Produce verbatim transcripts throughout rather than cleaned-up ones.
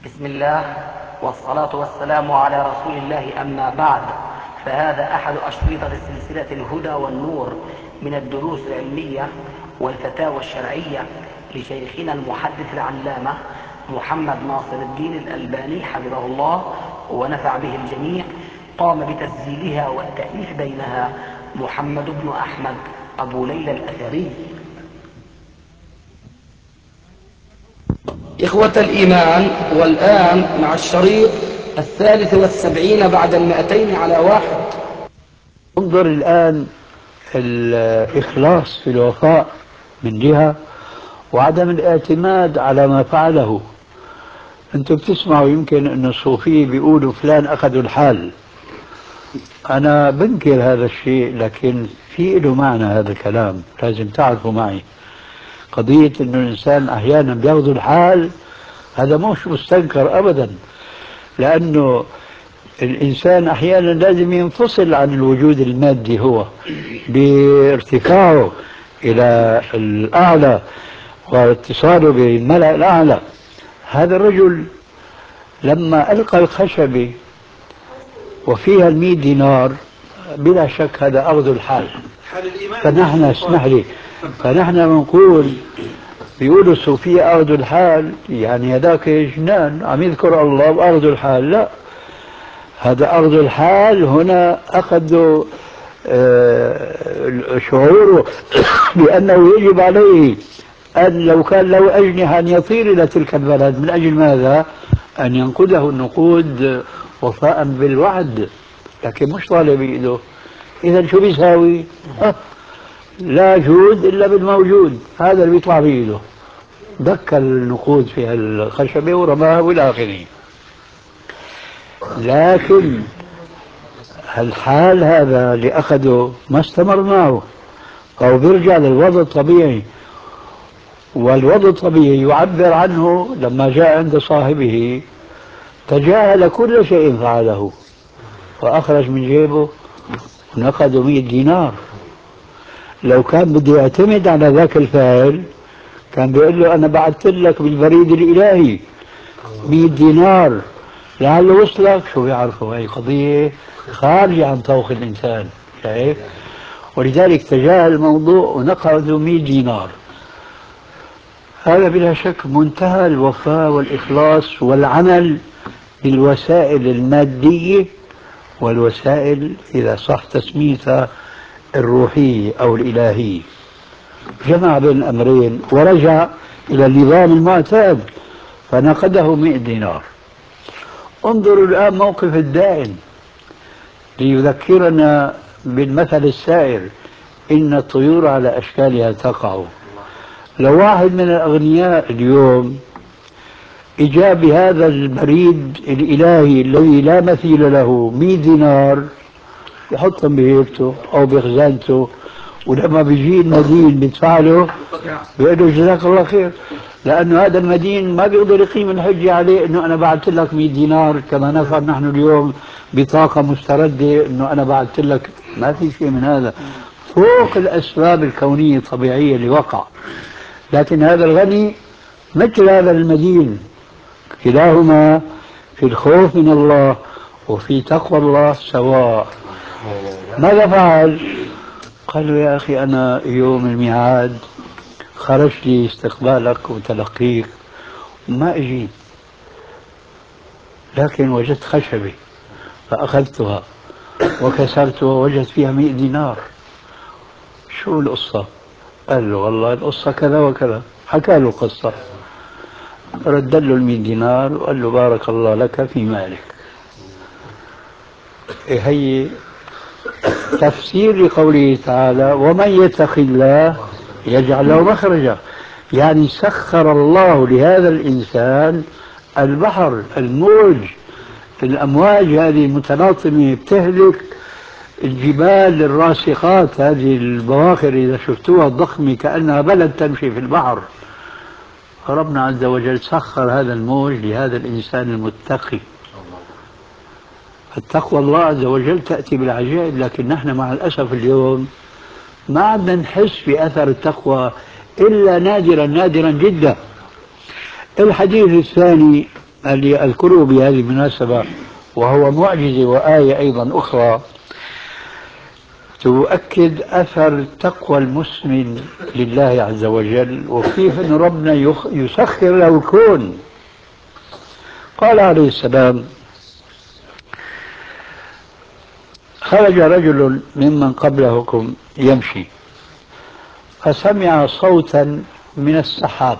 بسم الله والصلاة والسلام على رسول الله، أما بعد، فهذا أحد أشرطة سلسلة الهدى والنور من الدروس العلمية والفتاوى الشرعية لشيخنا المحدث العلامة محمد ناصر الدين الألباني حفظه الله ونفع به الجميع. قام بتسجيلها والتأليف بينها محمد بن أحمد أبو ليلى الأثري. إخوة الإيمان، والآن مع الشريط الثالث والسبعين بعد المئتين على واحد. انظر الآن الإخلاص في الوفاء من جهة، وعدم الاعتماد على ما فعله. أنتم بتسمعوا يمكن أن الصوفية بيقولوا فلان أخذوا الحال. أنا بنكر هذا الشيء، لكن في له معنى هذا الكلام لازم تعرفوا معي. قضية أنه الإنسان أحيانا بياخذ الحال هذا مش مستنكر أبدا، لأنه الإنسان أحيانا لازم ينفصل عن الوجود المادي هو بارتفاعه إلى الأعلى واتصاله بالملأ الأعلى. هذا الرجل لما ألقى الخشبة وفيها المئة دينار بلا شك هذا أخذ الحال. فنحن اسمح لي فنحن بنقول بيقولوا الصوفية أخذوا الحال، يعني هذاك جنان عم يذكر الله وأخذوا الحال. لا، هذا أخذ الحال هنا أخذوا آه شعوره بأنه يجب عليه أن لو كان له أجنحة أن يطير إلى تلك البلد. من أجل ماذا؟ أن ينقذه النقود وفاء بالوعد، لكن مش طالب بإيده. إذا شو بيساوي؟ لا جود إلا بالموجود، هذا اللي بيطلع بإيده. دك النقود في الخشبة ورماها والى آخره. لكن الحال هذا اللي أخذه ما استمر معه، أو بيرجع للوضع الطبيعي. والوضع الطبيعي يعبر عنه لما جاء عند صاحبه تجاهل كل شيء فعله وأخرج من جيبه ونقده مئة دينار. لو كان بده يعتمد على ذاك الفاعل كان بيقول له أنا بعثت لك بالبريد الإلهي مئة دينار لعله وصلك. شو بيعرفوا؟ هي قضية خارجة عن طوق الإنسان، شايف؟ ولذلك تجاهل الموضوع ونقده مئة دينار. هذا بلا شك منتهى الوفاء والإخلاص والعمل بالوسائل المادية والوسائل إذا صح تسميتها الروحية أو الإلهية. جمع بين الأمرين ورجع إلى النظام المعتاد فنقده مئة دينار. انظروا الآن موقف الدائن ليذكرنا بالمثل السائر: إن الطيور على أشكالها تقع. لو واحد من الأغنياء اليوم إجا بهذا البريد الإلهي الذي لا مثيل له مئة دينار يحطهم بهيبته أو بخزانته، ولما بيجي المدين بيدفع له بيقول له جزاك الله خير، لأنه هذا المدين ما بيقدر يقيم الحجة عليه أنه أنا بعثت لك مئة دينار كما نفعل نحن اليوم بطاقة مستردة أنه أنا بعثت لك. ما في شيء من هذا، فوق الأسباب الكونية الطبيعية اللي وقع. لكن هذا الغني مثل هذا المدين، كلاهما في الخوف من الله وفي تقوى الله سواء. ماذا فعل؟ قال له يا أخي أنا يوم الميعاد خرج لي استقبالك وتلقيك وما أجيت، لكن وجدت خشبة فأخذتها وكسرتها ووجدت فيها مئة دينار. شو القصة؟ قال له والله القصة كذا وكذا. حكى له قصة، رد له المئة دينار وقال له بارك الله لك في مالك. هي تفسير لقوله تعالى: ومن يتق الله يجعل له مخرجا. يعني سخر الله لهذا الإنسان البحر، الموج، الأمواج هذه المتلاطمة بتهلك الجبال الراسخات، هذه البواخر إذا شفتوها الضخمة كأنها بلد تمشي في البحر. ربنا عز وجل سخر هذا الموج لهذا الإنسان المتقي. التقوى الله عز وجل تأتي بالعجائب، لكن نحن مع الأسف اليوم ما عدنا نحس بأثر التقوى إلا نادرا نادرا جدا. الحديث الثاني اللي أذكره بهذه المناسبة وهو معجزة وآية أيضا أخرى تؤكد أثر تقوى المسلم لله عز وجل وكيف أن ربنا يسخر له الكون. قال عليه السلام: خرج رجل ممن قبلكم يمشي فسمع صوتا من السحاب.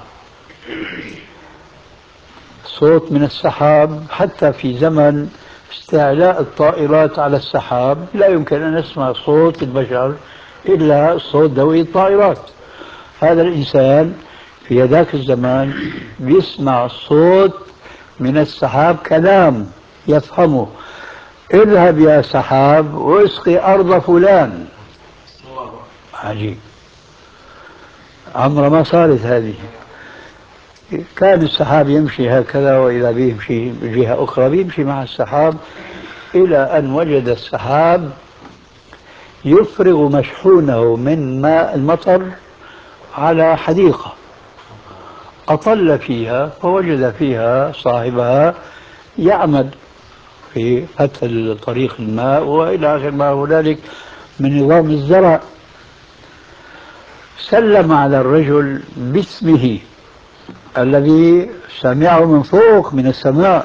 صوت من السحاب، حتى في زمن استعلاء الطائرات على السحاب لا يمكن أن نسمع صوت البشر إلا صوت دوي الطائرات. هذا الإنسان في ذاك الزمان بيسمع صوت من السحاب، كلام يفهمه: اذهب يا سحاب واسقي أرض فلان. عجيب، عمره ما صارت هذه. كان السحاب يمشي هكذا، وإذا بيمشي بجهة أخرى بيمشي مع السحاب، إلى أن وجد السحاب يفرغ مشحونه من ماء المطر على حديقة، أطل فيها فوجد فيها صاحبها يعمل في فتح طريق الماء وإلى آخر ما هنالك من نظام الزرع. سلم على الرجل باسمه الذي سمعه من فوق من السماء،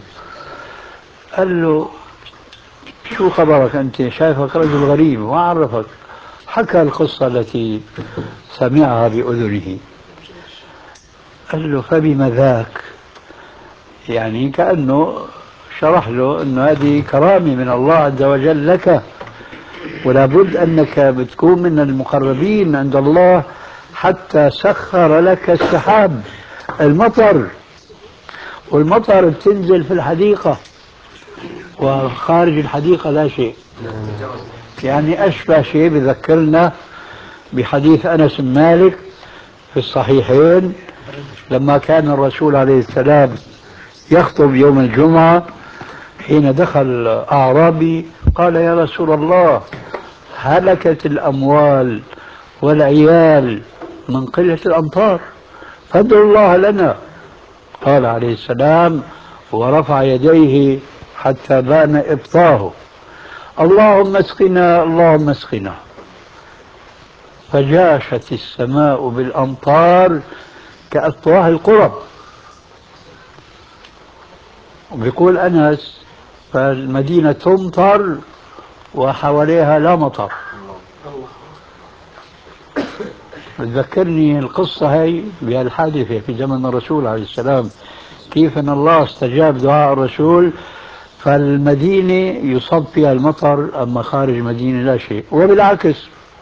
قال له: شو خبرك أنت؟ شايفك رجل غريب وعرفك. حكى القصة التي سمعها بأذنه. قال له: فبما ذاك؟ يعني كأنه شرح له أن هذه كرامة من الله عز وجل لك، ولا بد أنك بتكون من المقربين عند الله حتى سخر لك السحاب، المطر. والمطر بتنزل في الحديقة وخارج الحديقة لا شيء. يعني أشبه شيء بذكرنا بحديث أنس بن مالك في الصحيحين لما كان الرسول عليه السلام يخطب يوم الجمعة، حين دخل أعرابي قال: يا رسول الله، هلكت الأموال والعيال من قلة الأمطار، فادعوا الله لنا. قال عليه السلام ورفع يديه حتى بان إبطاه: اللهم اسقنا اللهم اسقنا. فجاشت السماء بالأمطار كأفواه القرب. وبيقول أنس: فالمدينة تمطر وحواليها لا مطر. تذكرني القصة هي بهالحادثة في زمن الرسول عليه السلام، كيف أن الله استجاب دعاء الرسول فالمدينة يصب فيها المطر، أما خارج المدينة لا شيء. وبالعكس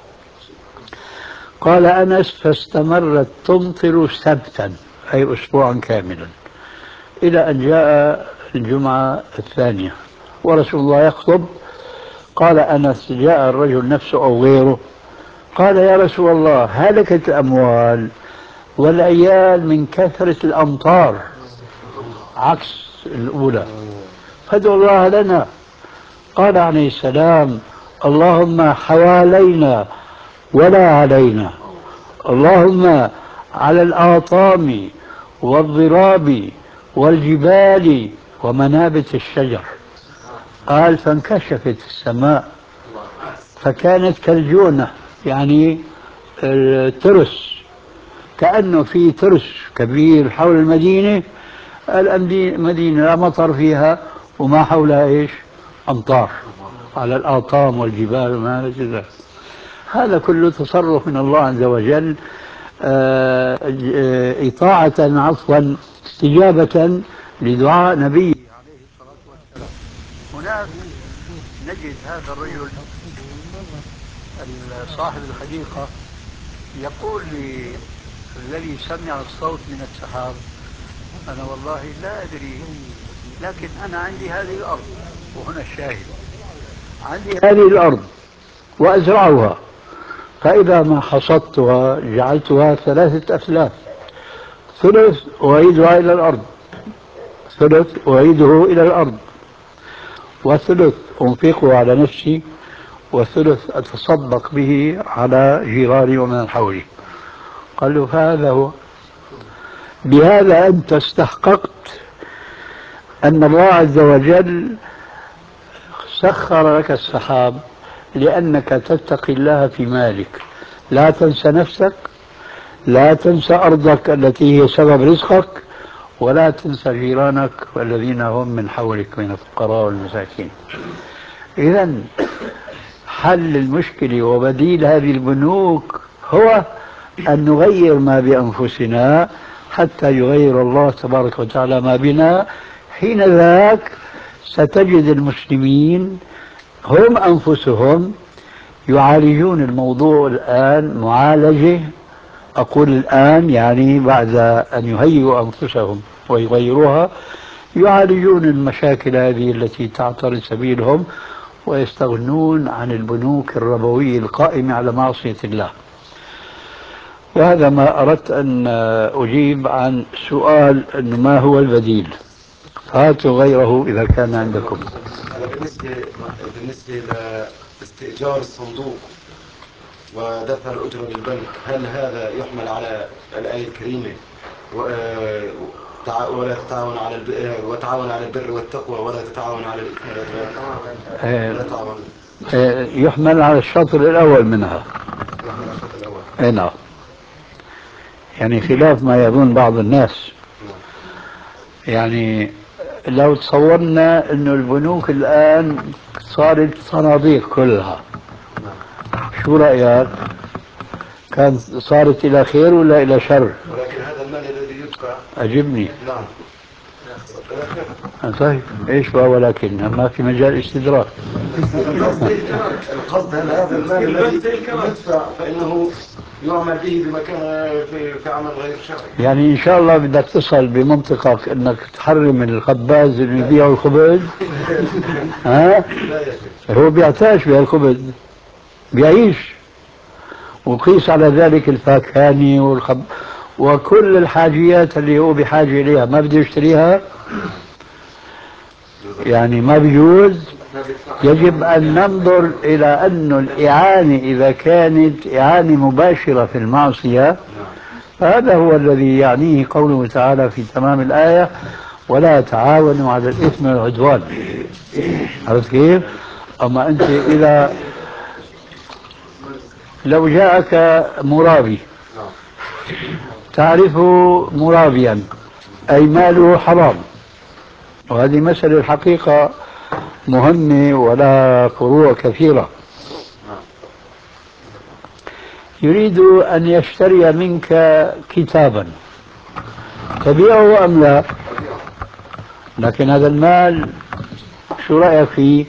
قال أنس: فاستمرت تمطر سبتا، أي أسبوعا كاملا، إلى أن جاء الجمعة الثانية ورسول الله يخطب. قال أنس: جاء الرجل نفسه أو غيره قال: يا رسول الله، هلكت الأموال والعيال من كثرة الأمطار، عكس الأولى، فادعوا الله لنا. قال عليه السلام: اللهم حوالينا ولا علينا، اللهم على الآطام والضراب والجبال ومنابت الشجر. قال: فانكشفت السماء فكانت كالجونة، يعني الترس، كأنه في ترس كبير حول المدينة. المدينة لا مطر فيها وما حولها إيش؟ أمطار على الآطام والجبال وما نزل. هذا كله تصرف من الله عز وجل، إطاعة عفوا استجابة لدعاء نبيه عليه الصلاة والسلام. هناك نجد هذا الرجل صاحب الحديقة يقول للذي سمع الصوت من السحاب: أنا والله لا أدري، لكن أنا عندي هذه الأرض، وهنا الشاهد، عندي هذه الأرض وأزرعها، فإذا ما حصدتها جعلتها ثلاثة أثلاث، ثلث أعيدها إلى الأرض، ثلث أعيده إلى الأرض، وثلث أنفقه على نفسي، وثلث أتصدق به على جيراني ومن حولي. قال له: فهذا هو، بهذا أنت استحققت أن الله عز وجل سخر لك السحاب لأنك تتقي الله في مالك. لا تنسى نفسك، لا تنسى أرضك التي هي سبب رزقك، ولا تنسى جيرانك والذين هم من حولك من الفقراء والمساكين. إذن حل المشكلة وبديل هذه البنوك هو أن نغير ما بأنفسنا حتى يغير الله تبارك وتعالى ما بنا. حين ذاك ستجد المسلمين هم أنفسهم يعالجون الموضوع الآن معالجة، أقول الآن يعني بعد أن يهيئوا أنفسهم ويغيروها، يعالجون المشاكل هذه التي تعترض سبيلهم ويستغنون عن البنوك الربوية القائمة على معصية الله. وهذا ما أردت أن أجيب عن سؤال أنه ما هو البديل. هاتوا غيره إذا كان عندكم. بالنسبة بالنسبة لاستئجار الصندوق ودفع الأجرة للبنك، هل هذا يحمل على الآية الكريمة ولا تتعاون على البر وتعاون على البر والتقوى ولا تتعاون على الإثم والعدوان؟ يحمل على الشطر الأول منها. يحمل على الشطر الأول. اي نعم. يعني خلاف ما يظن بعض الناس. يعني لو تصورنا انه البنوك الان صارت صناديق كلها، شو رأيك؟ كان صارت الى خير ولا الى شر؟ ولكن هذا المال الذي يبقى اجبني. نعم. طيب ايش بقى ولكن ما في مجال استدراك. القصد هل هذا المال الذي يدفع فانه يعمل به بمكان في, في عمل غير شرعي؟ يعني ان شاء الله بدك تصل بمنطقك انك تحرم الخباز اللي يبيع الخبز. ها؟ هو بيعتاش بهالخبز، بيعيش. وقيس على ذلك الفاكهاني والخب وكل الحاجيات اللي هو بحاجة إليها ما بده يشتريها، يعني ما بيجوز. يجب أن ننظر إلى أن الإعانة إذا كانت إعانة مباشرة في المعصية، فهذا هو الذي يعنيه قوله تعالى في تمام الآية: ولا تعاونوا على الإثم والعدوان. عرفت كيف؟ أما أنت إذا لو جاءك مرابي تعرفه مرابيا أي ماله حرام، وهذه مسألة الحقيقة مهمة ولا فروع كثيرة. يريد أن يشتري منك كتابا تبيعه أم لا؟ لكن هذا المال شو رأيك فيه؟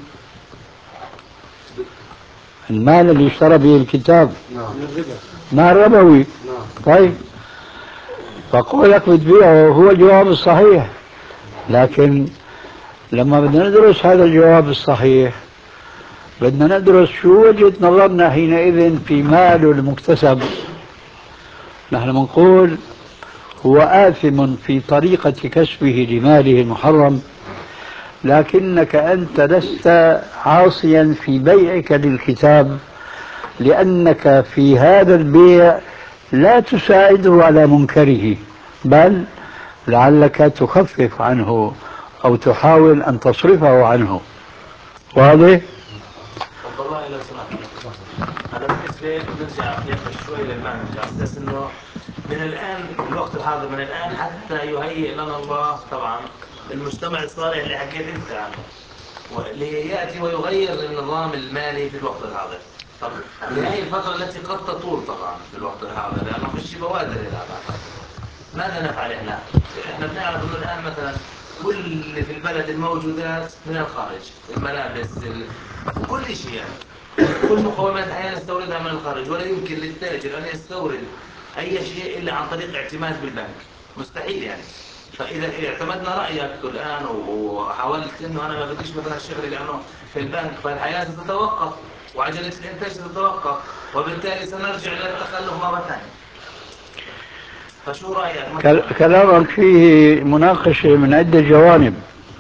المال اللي اشترى به الكتاب مال ربوي. طيب فقولك بتبيعه هو الجواب الصحيح، لكن لما بدنا ندرس هذا الجواب الصحيح بدنا ندرس شو وجهة نظرنا حينئذ في ماله المكتسب. نحن بنقول هو آثم في طريقة كسبه لماله المحرم، لكنك أنت لست عاصيا في بيعك للكتاب، لأنك في هذا البيع لا تساعده على منكره، بل لعلك تخفف عنه أو تحاول أن تصرفه عنه. واضح؟ والله لو سمحت أنا بالنسبة نرجع شوي للمعنى على أساس إنه من الآن الوقت الحاضر من الآن حتى يهيئ لنا الله طبعا المجتمع الصالح اللي حكيت أنت عنه ليأتي ويغير النظام المالي في الوقت الحاضر. طب هذه الفترة التي قد تطول طبعا في الوقت الحاضر لأنه فيش بوادر إلى هذا. ماذا نفعل إحنا؟ إحنا بنعرف إنه الآن مثلا كل اللي في البلد الموجودات من الخارج، الملابس ال... كل شيء يعني كل مقومات الحياة نستوردها من الخارج، ولا يمكن للتاجر أن يستورد أي شيء إلا عن طريق اعتماد بالبنك، مستحيل يعني. فإذا اعتمدنا رأيك الآن وحاولت إنه أنا ما بديش مثلا شغلي لأنه في البنك، فالحياة ستتوقف وعجلة الإنتاج ستتوقف، وبالتالي سنرجع إلى التخلف مرة ثانية. فشو رأيك؟ كلامك فيه مناقشة من عدة جوانب،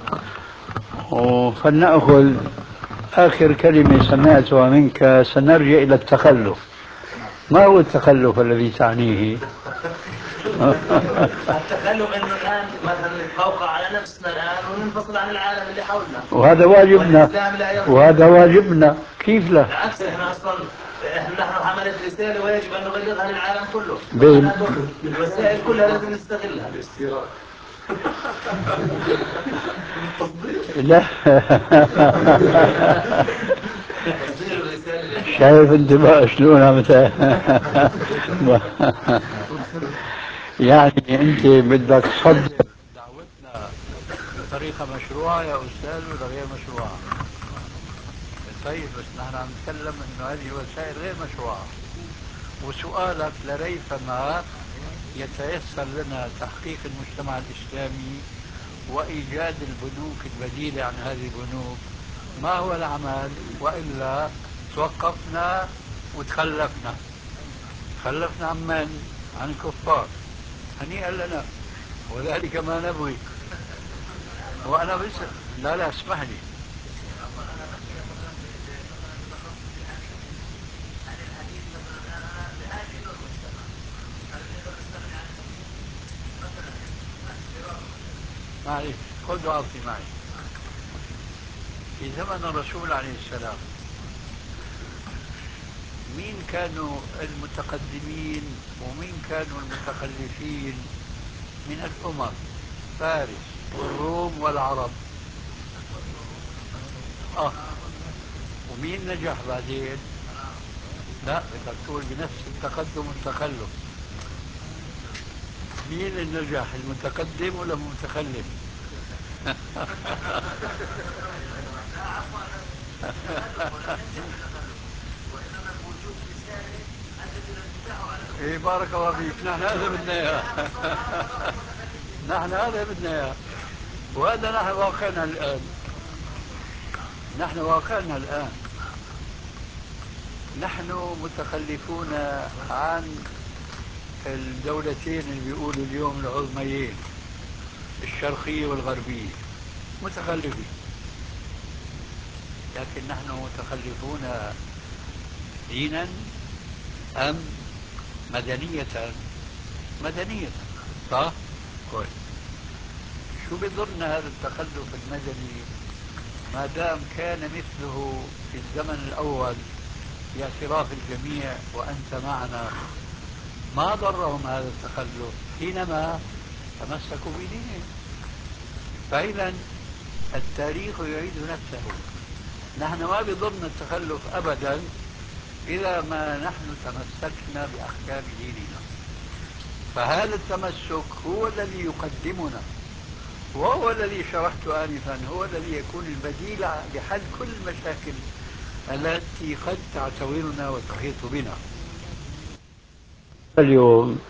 فلنأخذ آخر كلمة سمعتها منك. سنرجع إلى التخلف. ما هو التخلف الذي تعنيه؟ التخلف انه الان مثلا نتقوقع على نفسنا الان وننفصل عن العالم اللي حولنا، وهذا واجبنا، وهذا واجبنا. كيف لا؟ بالعكس احنا اصلا نحن حملة رسالة ويجب ان نبلغها للعالم كله. بين الوسائل كلها لازم نستغلها. لا شايف انت بقى شلون عم يعني انت بدك تصدق دعوتنا بطريقه مشروعه يا استاذ ولا غير مشروعه؟ طيب بس نحن عم نتكلم انه هذه وسائل غير مشروعه، وسؤالك لريثما يتيسر لنا تحقيق المجتمع الاسلامي وايجاد البنوك البديله عن هذه البنوك. ما هو العمل؟ والا توقفنا وتخلفنا. تخلفنا عن من؟ عن الكفار. هنيئا لنا، وذلك ما نبغي. وانا بس لا لا اسمح لي. معلش خذ وأعطي معي. في زمن الرسول عليه السلام مين كانوا المتقدمين ومين كانوا المتخلفين من الأمم؟ فارس والروم والعرب. آه ومين نجح بعدين؟ لا بدك تقول بنفس التقدم والتخلف. مين اللي نجح، المتقدم ولا المتخلف؟ ايه بارك الله فيك، نحن هذا بدنا اياه. نحن هذا بدنا اياه، وهذا نحن واقعنا الان. نحن واقعنا الان نحن متخلفون عن الدولتين اللي بيقولوا اليوم العظميين، الشرقية والغربية، متخلفين. لكن نحن متخلفون دينا أم مدنية؟ مدنية، صح؟ كويس. شو بيضرنا هذا التخلف المدني ما دام كان مثله في الزمن الأول باعتراف الجميع وأنت معنا؟ ما ضرهم هذا التخلف حينما تمسكوا بدينهم. فإذا التاريخ يعيد نفسه. نحن ما بضرنا التخلف أبدا إذا ما نحن تمسكنا بأحكام ديننا. فهذا التمسك هو الذي يقدمنا، وهو الذي شرحت آنفا، هو الذي يكون البديل لحل كل المشاكل التي قد تعتورنا وتحيط بنا اليوم.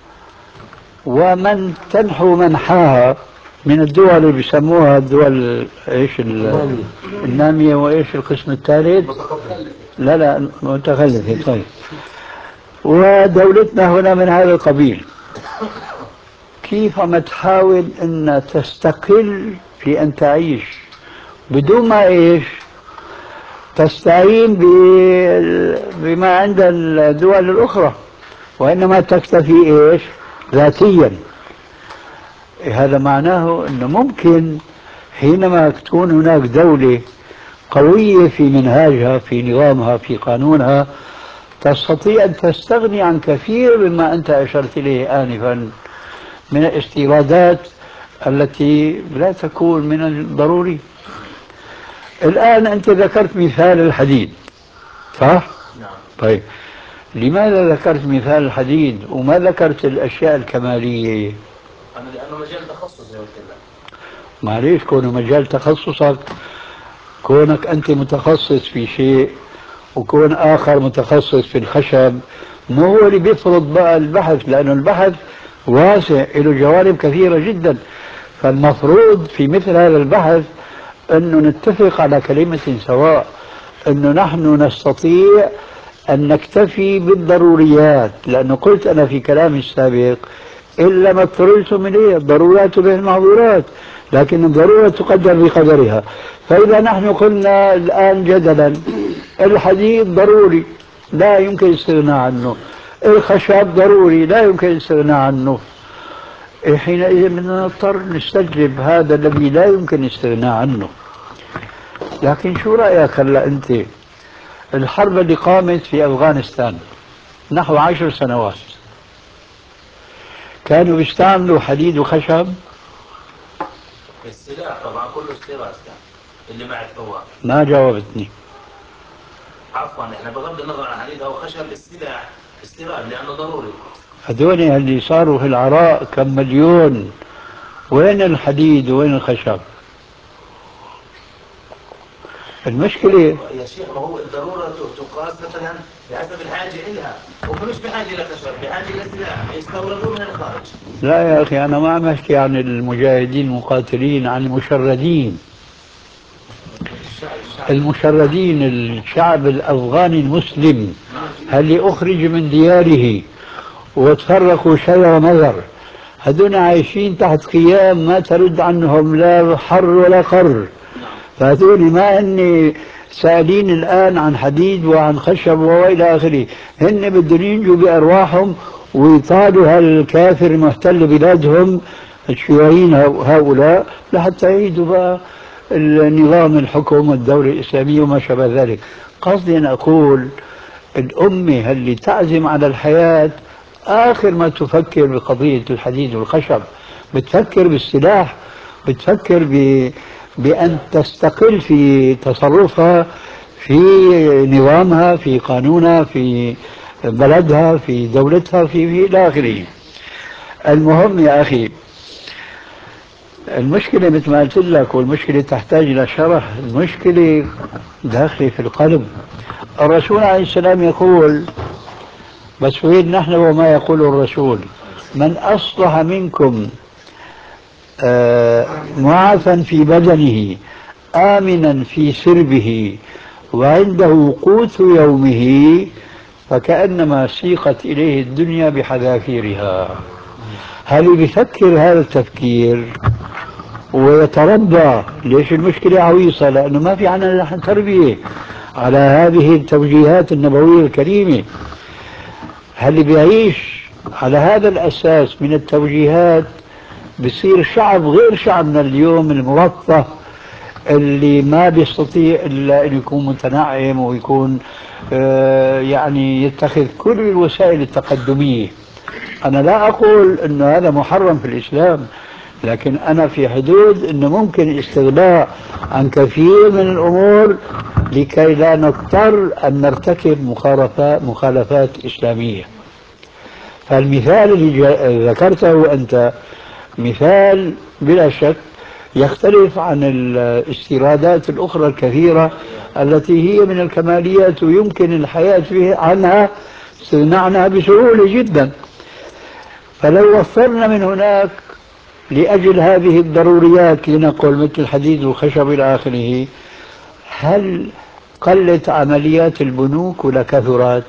ومن تنحو منحاها من الدول اللي بيسموها الدول ايش النامية، وايش القسم الثالث؟ لا لا متخلفة. طيب ودولتنا هنا من هذا القبيل، كيف ما تحاول ان تستقل في ان تعيش بدون ما ايش تستعين بما عند الدول الاخرى، وانما تكتفي ايش ذاتيا. هذا معناه انه ممكن حينما تكون هناك دولة قوية في منهاجها، في نظامها، في قانونها، تستطيع ان تستغني عن كثير مما انت اشرت اليه انفا من الاستيرادات التي لا تكون من الضروري. الان انت ذكرت مثال الحديد، صح؟ نعم. طيب لماذا ذكرت مثال الحديد وما ذكرت الاشياء الكمالية؟ أنا لأنه مجال تخصص زي ما قلت لك. معليش، كونه مجال تخصصك، كونك أنت متخصص في شيء وكون آخر متخصص في الخشب، مو هو اللي بيفرض بقى البحث، لأنه البحث واسع له جوانب كثيرة جدا. فالمفروض في مثل هذا البحث أنه نتفق على كلمة سواء، أنه نحن نستطيع أن نكتفي بالضروريات. لأنه قلت أنا في كلامي السابق إلا ما اضطررتم إليه، الضرورات به المعذورات، لكن الضرورة تقدر بقدرها. فإذا نحن قلنا الآن جدلا الحديد ضروري لا يمكن الاستغناء عنه، الخشب ضروري لا يمكن الاستغناء عنه. حينئذ بدنا نضطر نستجلب هذا الذي لا يمكن الاستغناء عنه. لكن شو رأيك هلا أنت؟ الحرب اللي قامت في أفغانستان نحو عشر سنوات كانوا بيستعملوا حديد وخشب؟ السلاح طبعا كله استيراد كان اللي معك هو. ما جاوبتني. عفوا احنا بغض النظر عن حديد او خشب السلاح استيراد لانه ضروري. هذول اللي صاروا في العراق كم مليون، وين الحديد وين الخشب؟ المشكلة يا شيخ ما هو الضرورة تقاس مثلا بحسب الحاجة إلها، هم مش بحاجة إلى خشب، بحاجة إلى سلاح يستوردون من الخارج. لا يا أخي أنا ما عم أحكي عن المجاهدين المقاتلين، عن المشردين. المشردين الشعب الأفغاني المسلم اللي أخرج من دياره وتفرقوا شر نظر، هذول عايشين تحت خيام ما ترد عنهم لا حر ولا قر. فهذول ما هن سائلين الآن عن حديد وعن خشب وإلى آخره، هن بدهم ينجوا بأرواحهم ويطالوا هالكافر المحتل بلادهم الشيوعيين هؤلاء لحتى يعيدوا بقى النظام الحكم والدولة الإسلامية وما شابه ذلك. قصدي أن أقول الأمة اللي تعزم على الحياة آخر ما تفكر بقضية الحديد والخشب، بتفكر بالسلاح، بتفكر ب... بأن تستقل في تصرفها، في نظامها، في قانونها، في بلدها، في دولتها، في في إلى آخره. المهم يا أخي المشكلة مثل ما قلت لك، والمشكلة تحتاج إلى شرح، المشكلة داخلة في القلب. الرسول عليه السلام يقول، بس وين نحن وما يقول الرسول؟ من أصلح منكم آه معافا في بدنه آمنا في سربه وعنده قوت يومه فكأنما سيقت إليه الدنيا بحذافيرها. هل بيفكر هذا التفكير ويتربى؟ ليش المشكلة عويصة؟ لأنه ما في عنا نحن تربية على هذه التوجيهات النبوية الكريمة. هل بيعيش على هذا الأساس من التوجيهات بصير شعب غير شعبنا اليوم المرفه اللي ما بيستطيع إلا أن يكون متنعم ويكون آه يعني يتخذ كل الوسائل التقدمية. أنا لا أقول أن هذا محرم في الإسلام، لكن أنا في حدود أنه ممكن الاستغناء عن كثير من الأمور لكي لا نضطر أن نرتكب مخالفات, مخالفات إسلامية. فالمثال اللي ذكرته أنت مثال بلا شك يختلف عن الاستيرادات الأخرى الكثيرة التي هي من الكماليات ويمكن الحياة فيها عنها استغناء عنها بسهولة جدا. فلو وفرنا من هناك لأجل هذه الضروريات لنقل مثل الحديد والخشب إلى آخره، هل قلت عمليات البنوك ولا كثرت؟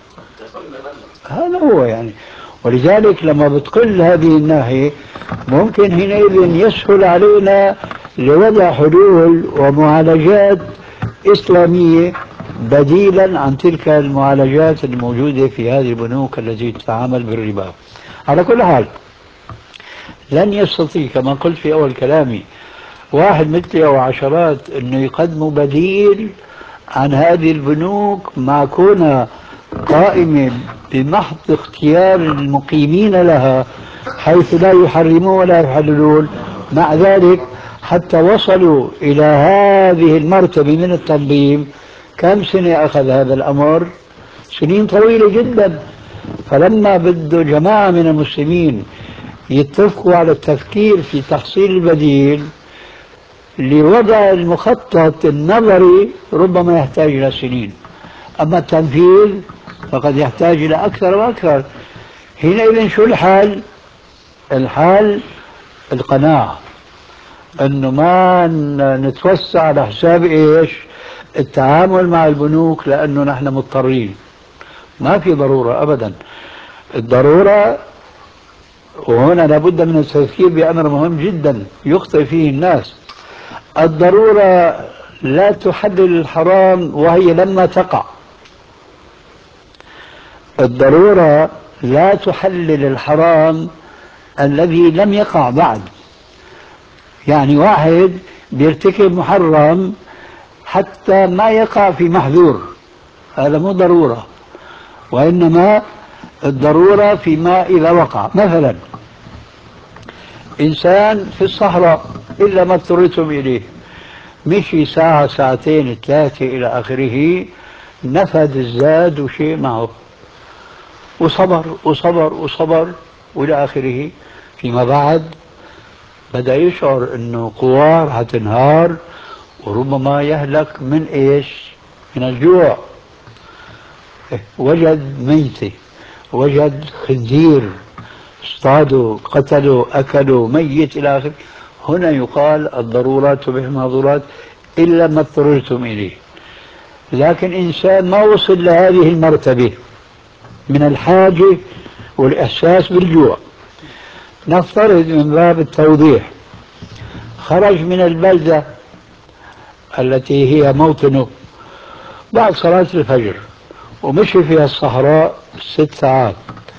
هذا هو يعني. ولذلك لما بتقل هذه الناحية ممكن حينئذ يسهل علينا لوضع حلول ومعالجات إسلامية بديلا عن تلك المعالجات الموجودة في هذه البنوك التي تتعامل بالربا. على كل حال لن يستطيع كما قلت في أول كلامي واحد مثلي أو عشرات أنه يقدموا بديل عن هذه البنوك مع كونها قائمة بمحض اختيار المقيمين لها حيث لا يحرمون ولا يحللون. مع ذلك حتى وصلوا إلى هذه المرتبة من التنظيم كم سنة أخذ هذا الأمر؟ سنين طويلة جدا. فلما بده جماعة من المسلمين يتفقوا على التفكير في تحصيل البديل لوضع المخطط النظري ربما يحتاج إلى سنين، أما التنفيذ فقد يحتاج إلى أكثر وأكثر. حينئذ شو الحال؟ الحال القناعة أنه ما نتوسع على حساب إيش؟ التعامل مع البنوك، لأنه نحن مضطرين، ما في ضرورة أبدا. الضرورة، وهنا لابد من التفكير بأمر مهم جدا يخطئ فيه الناس، الضرورة لا تحلل الحرام وهي لما تقع. الضرورة لا تحلل الحرام الذي لم يقع بعد. يعني واحد بيرتكب محرم حتى ما يقع في محذور، هذا مو ضرورة، وإنما الضرورة فيما إذا وقع. مثلا إنسان في الصحراء إلا ما اضطررتم إليه، مشي ساعة ساعتين ثلاثة إلى آخره، نفد الزاد وشيء معه، وصبر وصبر وصبر وإلى آخره. فيما بعد بدأ يشعر أنه قواه هتنهار وربما يهلك من إيش؟ من الجوع. وجد ميتة، وجد خنزير، اصطادوا قتلوا أكلوا ميت إلى آخره. هنا يقال الضرورات تبيح المحظورات إلا ما اضطررتم إليه. لكن إنسان ما وصل لهذه المرتبة من الحاجة والإحساس بالجوع، نفترض من باب التوضيح خرج من البلدة التي هي موطنه بعد صلاة الفجر ومشي فيها الصحراء ست ساعات،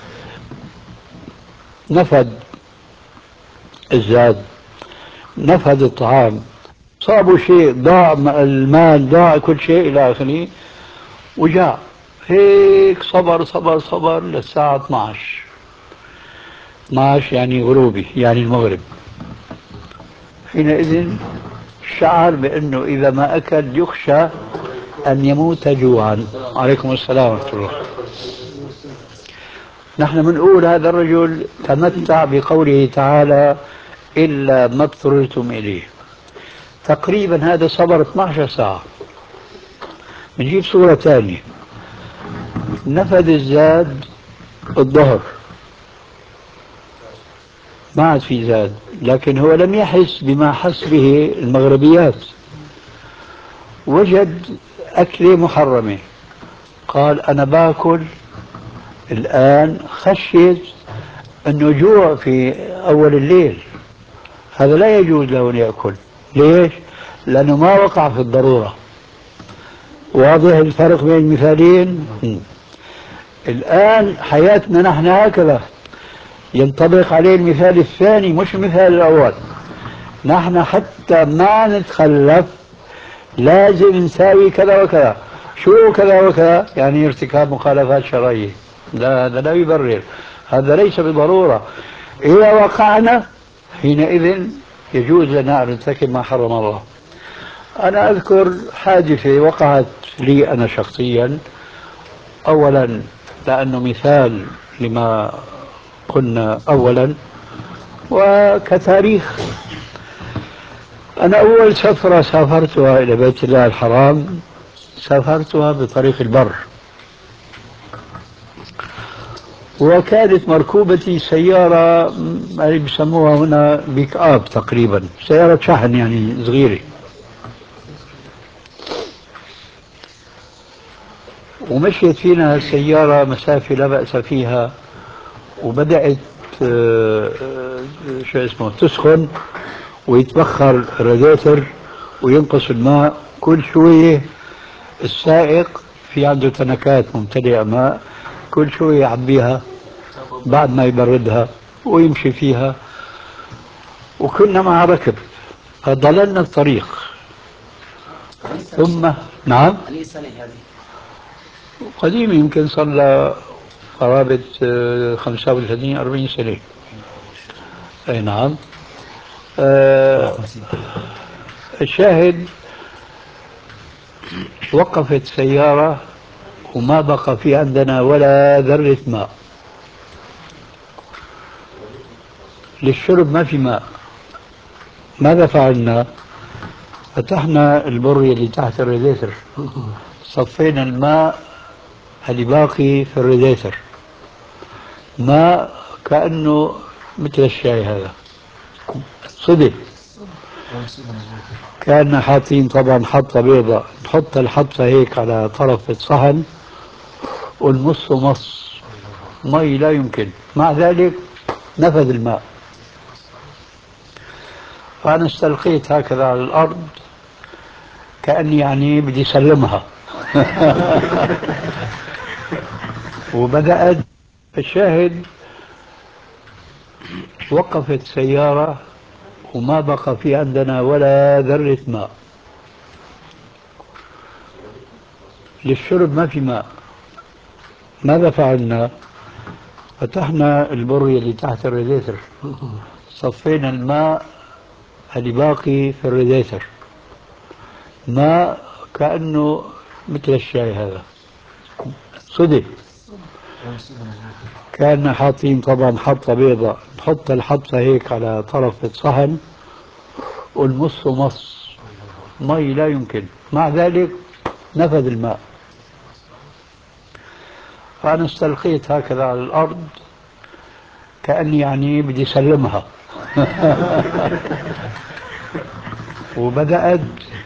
نفد الزاد، نفد الطعام، صابوا شيء، ضاع المال، ضاع كل شيء إلى آخره، وجاء هيك صبر صبر صبر للساعة اثنعش اثنعش يعني غروبي، يعني المغرب. حينئذ شعر بأنه إذا ما أكل يخشى أن يموت جوعا. عليكم السلام ورحمة الله. نحن بنقول هذا الرجل تمتع بقوله تعالى إلا ما اضطررتم إليه. تقريبا هذا صبر اثنعش ساعة. بنجيب صورة ثانية، نفذ الزاد الظهر، ما عاد في زاد، لكن هو لم يحس بما حس به المغربيات، وجد أكلة محرمة، قال أنا باكل الآن خشيت أنه جوع في أول الليل، هذا لا يجوز له أن يأكل. ليش؟ لأنه ما وقع في الضرورة. واضح الفرق بين المثالين؟ الآن حياتنا نحن هكذا، ينطبق عليه المثال الثاني مش المثال الأول. نحن حتى ما نتخلف لازم نساوي كذا وكذا. شو كذا وكذا؟ يعني ارتكاب مخالفات شرعية. لا، هذا لا يبرر، هذا ليس بضرورة. إذا وقعنا حينئذ يجوز لنا أن نرتكب ما حرم الله. أنا أذكر حادثة وقعت لي أنا شخصيا، أولا لأنه مثال لما قلنا أولا، وكتاريخ. أنا أول سفرة سافرتها إلى بيت الله الحرام سافرتها بطريق البر، وكانت مركوبتي سيارة اللي بيسموها هنا بيك آب، تقريبا سيارة شحن يعني صغيرة. ومشيت فينا السيارة مسافة لا بأس فيها، وبدأت شو اسمه تسخن ويتبخر الراديتر وينقص الماء كل شوية. السائق في عنده تنكات ممتلئة ماء، كل شوية يعبيها بعد ما يبردها ويمشي فيها. وكنا مع ركب فضللنا الطريق. ثم نعم قديم، يمكن صار له قرابة خمسة وثلاثين أربعين سنة. أي نعم. آه الشاهد وقفت سيارة وما بقى في عندنا ولا ذرة ماء للشرب، ما في ماء. ماذا فعلنا؟ فتحنا البرية اللي تحت الراديتر، صفينا الماء اللي باقي في الراديتر، ماء كأنه مثل الشاي هذا صدق. كأننا حاطين طبعا حطة بيضاء، نحط الحطة هيك على طرف الصحن والمص مص مي لا يمكن. مع ذلك نفذ الماء. فأنا استلقيت هكذا على الأرض كأني يعني بدي سلمها وبدأت الشاهد وقفت سيارة وما بقى في عندنا ولا ذرة ماء للشرب، ما في ماء. ماذا فعلنا؟ فتحنا البرية اللي تحت الريديتر، صفينا الماء اللي باقي في الريديتر، ماء كأنه مثل الشاي هذا صدق. كان حاطين طبعا حطة بيضاء، نحط الحطة هيك على طرف الصحن والمص مص مي لا يمكن، مع ذلك نفذ الماء. فأنا استلقيت هكذا على الأرض كأني يعني بدي سلمها وبدأت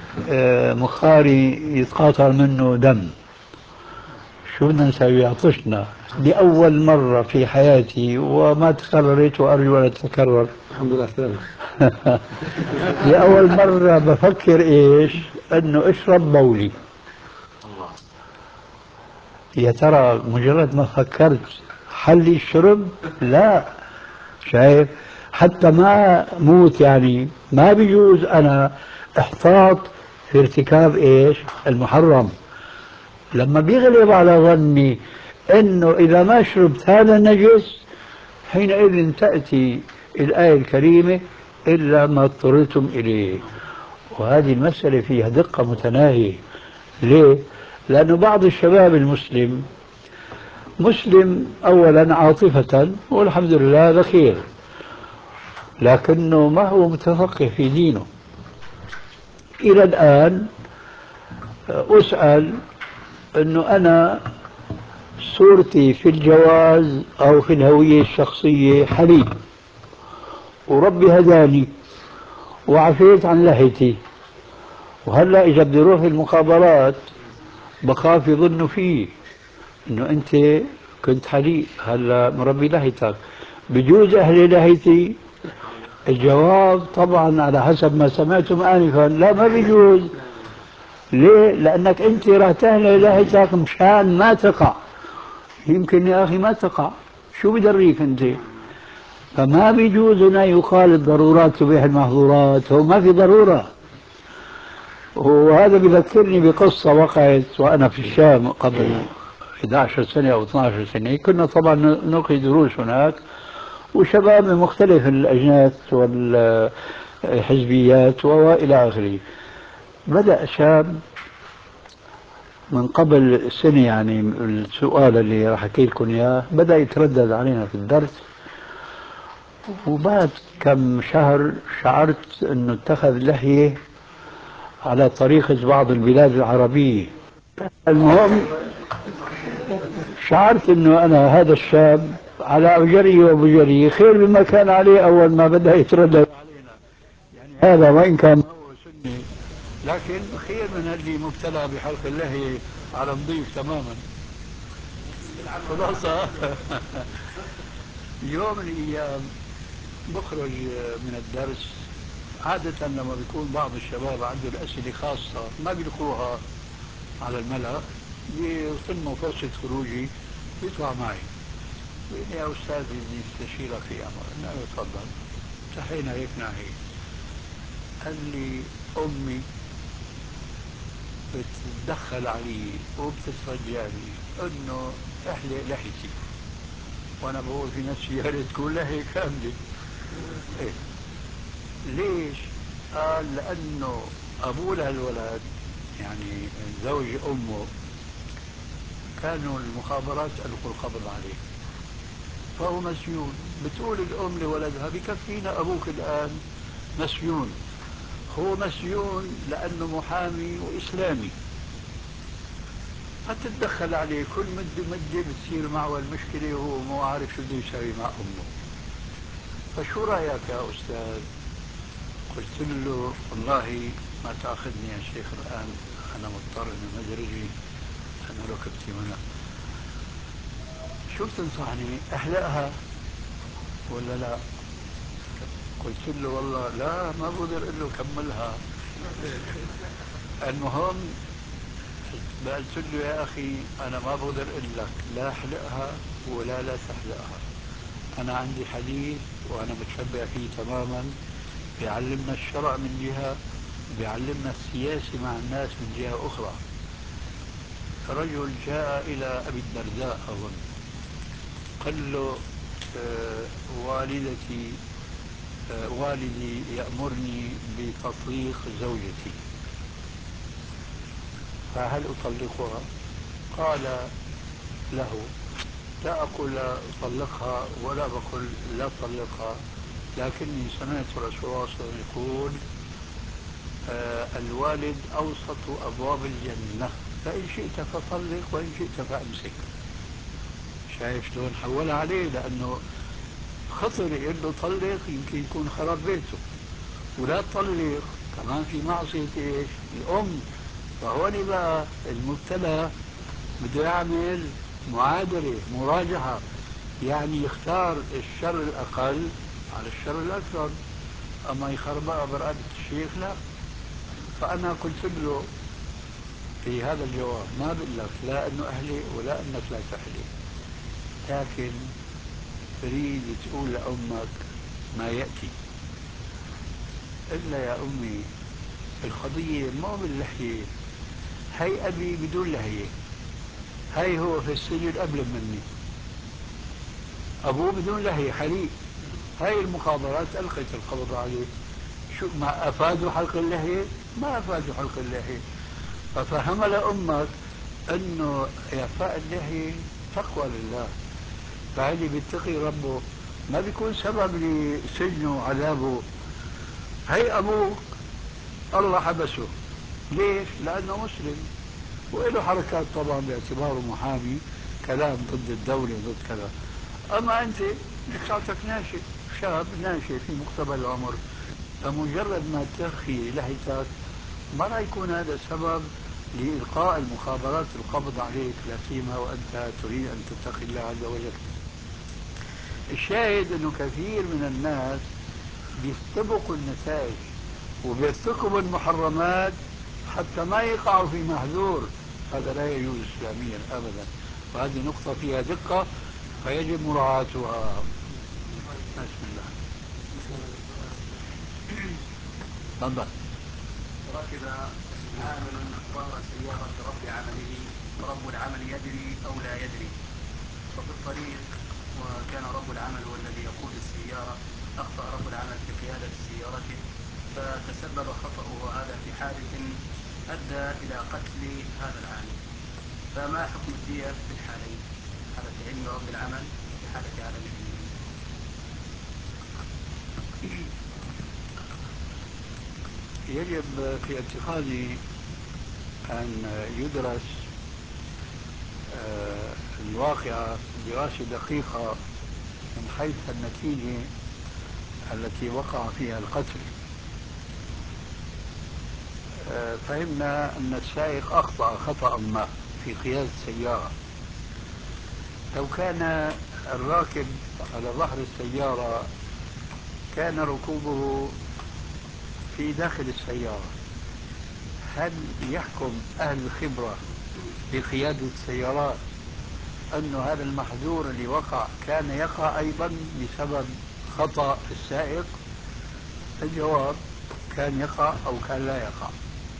مخاري يتقاطع منه دم. شو بدنا نسوي؟ عطشنا لأول مرة في حياتي وما تكررت وأرجو أن تتكرر. الحمد لله سلامة. لأول مرة بفكر إيش؟ أنه أشرب بولي. يا ترى مجرد ما فكرت حلي الشرب؟ لا، شايف؟ حتى ما موت يعني ما بيجوز أنا احتاط في ارتكاب إيش؟ المحرم. لما بيغلب على ظني انه اذا ما شربت هذا النجس، حينئذ تأتي الآية الكريمة إلا ما اضطررتم إليه. وهذه المسألة فيها دقة متناهية. ليه؟ لأنه بعض الشباب المسلم مسلم أولا عاطفة والحمد لله هذا خير، لكنه ما هو متفقه في دينه. إلى الآن أسأل أنه أنا صورتي في الجواز أو في الهوية الشخصية حليب، وربي هداني وعفيت عن لحيتي، وهلا إذا بدي أروح المخابرات بخاف يظنوا فيه إنه أنت كنت حليب هلا مربي لحيتك، بجوز أهلي لحيتي؟ الجواب طبعا على حسب ما سمعتم آنفا لا، ما بيجوز. ليه؟ لأنك أنت راح تهلي لحيتك مشان ما تقع. يمكن يا أخي ما تقع، شو بدريك أنت؟ فما بيجوز هنا يقال الضرورات تبيح المحظورات، هو ما في ضرورة. وهذا بذكرني بقصة وقعت وأنا في الشام قبل إحدى عشرة سنة أو اثنتي عشرة سنة. كنا طبعا نلقي دروس هناك وشباب من مختلف الأجناس والحزبيات وإلى آخره. بدأ شاب من قبل سنة، يعني السؤال اللي راح أحكي لكم إياه بدأ يتردد علينا في الدرس، وبعد كم شهر شعرت أنه اتخذ لحية على طريقة بعض البلاد العربية. المهم شعرت أنه أنا هذا الشاب على أجري وبجري خير مما كان عليه أول ما بدأ يتردد علينا. يعني هذا وإن كان هو سني لكن خير من اللي مبتلى بحلق اللحية على نظيف تماما. خلاصة يوم من الأيام بخرج من الدرس، عادة لما بيكون بعض الشباب عنده أسئلة خاصة ما بيلقوها على الملأ، بيتم فرصة خروجي بيطلع معي بيقول لي يا أستاذ بدي استشيرك في أمر. قلنا له تفضل. انتهينا هيك ناحية. قال لي أمي بتتدخل علي وبتترجاني انه احلق لحيتي، وانا بقول في نفسي يا ريت تكون لحية كاملة. إيه؟ ليش؟ قال لانه ابوه لهالولد يعني زوج امه كانوا المخابرات القوا القبض عليه فهو مسجون. بتقول الام لولدها بكفينا ابوك الان مسجون. هو مسجون لانه محامي واسلامي، فتتدخل عليه كل مدة مدة بتصير معه المشكلة وهو مو عارف شو بده يسوي مع أمه. فشو رأيك يا أستاذ؟ قلت له والله ما تأخذني يا شيخ الآن، أنا مضطر إني مدرجي أنا ركبتي هنا. شو بتنصحني أحلقها ولا لا؟ قلت له والله لا، ما بقدر أقول له كملها. المهم قلت له يا أخي أنا ما بقدر أقول لك لا احلقها ولا لا تحلقها. أنا عندي حديث وأنا متشبع فيه تماما، بيعلمنا الشرع من جهة وبيعلمنا السياسة مع الناس من جهة أخرى. رجل جاء إلى أبي الدرداء أظن، قال له آه والدتي آه والدي يأمرني بتطليق زوجتي، فهل أطلقها؟ قال له لا أقول لا أطلقها ولا بقول لا أطلقها، لكني سمعت الرسول صلى الله عليه وسلم يقول آه الوالد أوسط أبواب الجنة، فإن شئت فطلق وإن شئت فأمسك. شايف شلون حولها عليه؟ لأنه خطر يقول له طلق يمكن يكون خرب بيته، ولا تطلق كمان في معصية ايش؟ الأم. فهون بقى المبتلى بده يعمل معادلة مراجعة، يعني يختار الشر الأقل على الشر الأكثر، أما يخربها برقبة الشيخ لا. فأنا قلت له في هذا الجواب ما بقول لك لا أنه أهلي ولا أنك لا تحلي، لكن تريد تقول لأمك ما يأتي. إلا يا أمي القضية ما باللحية، هي أبي بدون لحية، هي هو في السجن قبل مني، أبوه بدون لحية حريق، هاي المخابرات ألقت القبض عليه. شو ما أفادوا حلق اللحية؟ ما أفادوا حلق اللحية. ففهم لأمك أنه إعفاء اللحية تقوى لله، فهذه بيتقي ربه ما بيكون سبب لسجنه وعذابه. هي أبوك الله حبسه، ليش؟ لأنه مسلم وله حركات طبعا باعتباره محامي، كلام ضد الدولة وضد كذا. أما أنت لساتك ناشئ، شاب ناشئ في مقتبل العمر، فمجرد ما ترخي لحيتك ما راح يكون هذا سبب لإلقاء المخابرات القبض عليك، لا سيما وأنت تريد أن تتقي الله عز وجل. الشاهد أنه كثير من الناس بيستبقوا النتائج وبيرتكبوا المحرمات حتى ما يقعوا في محذور، هذا لا يجوز إسلاميا أبدا، وهذه نقطة فيها دقة فيجب مراعاتها. بسم الله. تفضل. ركب عامل ظهر سيارة رب عمله، رب العمل يدري أو لا يدري، وفي الطريق وكان رب العمل هو الذي يقود السيارة، أخطأ رب العمل في قيادة سيارته فتسبب خطأه هذا في حادث أدى إلى قتل هذا العامل، فما حكم الدية في الحالين، حالة علم رب العمل في حالة عدم علمه؟ يجب في اعتقادي أن يدرس الواقعة دراسة دقيقة من حيث النتيجة التي وقع فيها القتل. فهمنا أن السائق أخطأ خطأ ما في قيادة السيارة. لو كان الراكب على ظهر السيارة كان ركوبه في داخل السيارة، هل يحكم أهل الخبرة بقيادة السيارات أن هذا المحذور اللي وقع كان يقع أيضا بسبب خطأ السائق؟ الجواب كان يقع أو كان لا يقع.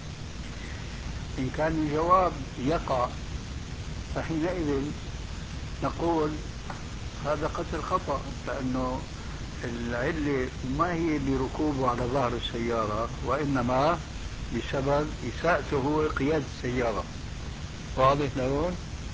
إن كان الجواب يقع فحينئذ نقول هذا قتل خطأ، لأنه العلة ما هي بركوبه على ظهر السيارة، وإنما بسبب إساءته هو قيادة السيارة. واضح لون؟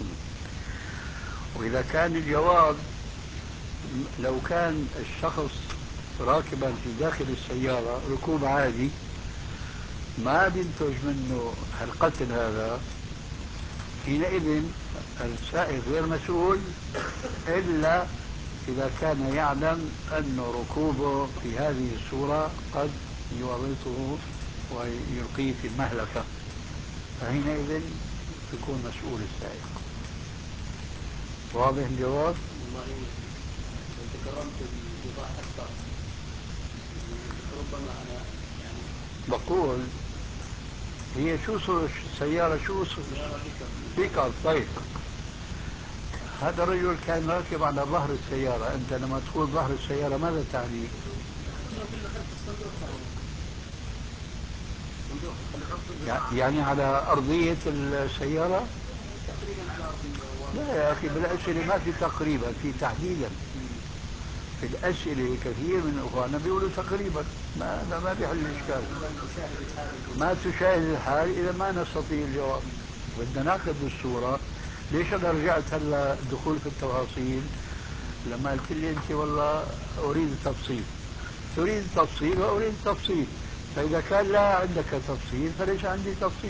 وإذا كان الجواب لو كان الشخص راكبا في داخل السيارة ركوب عادي ما بينتج منه القتل هذا، حينئذ السائق غير مسؤول إلا إذا كان يعلم أن ركوبه في هذه الصورة قد يورطه ويلقيه في المهلكة، فحينئذ يكون مسؤول السائق. واضح الجواب؟ والله لو تكرمت بإيضاح أكثر، ربما أنا يعني بقول هي شو صور السيارة؟ شو صور؟ بيك اب. طيب هذا الرجل كان راكب على ظهر السيارة. أنت لما تقول ظهر السيارة ماذا تعني؟ يعني على أرضية السيارة؟ لا يا أخي بالأسئلة ما في تقريبا، في تحديدا. في الأسئلة كثير من إخواننا بيقولوا تقريبا، ما هذا ما بيحل الإشكال. ما تشاهد الحال إذا ما نستطيع الجواب بدنا ناخذ الصورة. ليش أنا رجعت هلا الدخول في التفاصيل لما قلت لي أنت والله أريد التفصيل؟ تريد التفصيل وأريد التفصيل، فإذا كان لا عندك تفصيل فليس عندي تفصيل.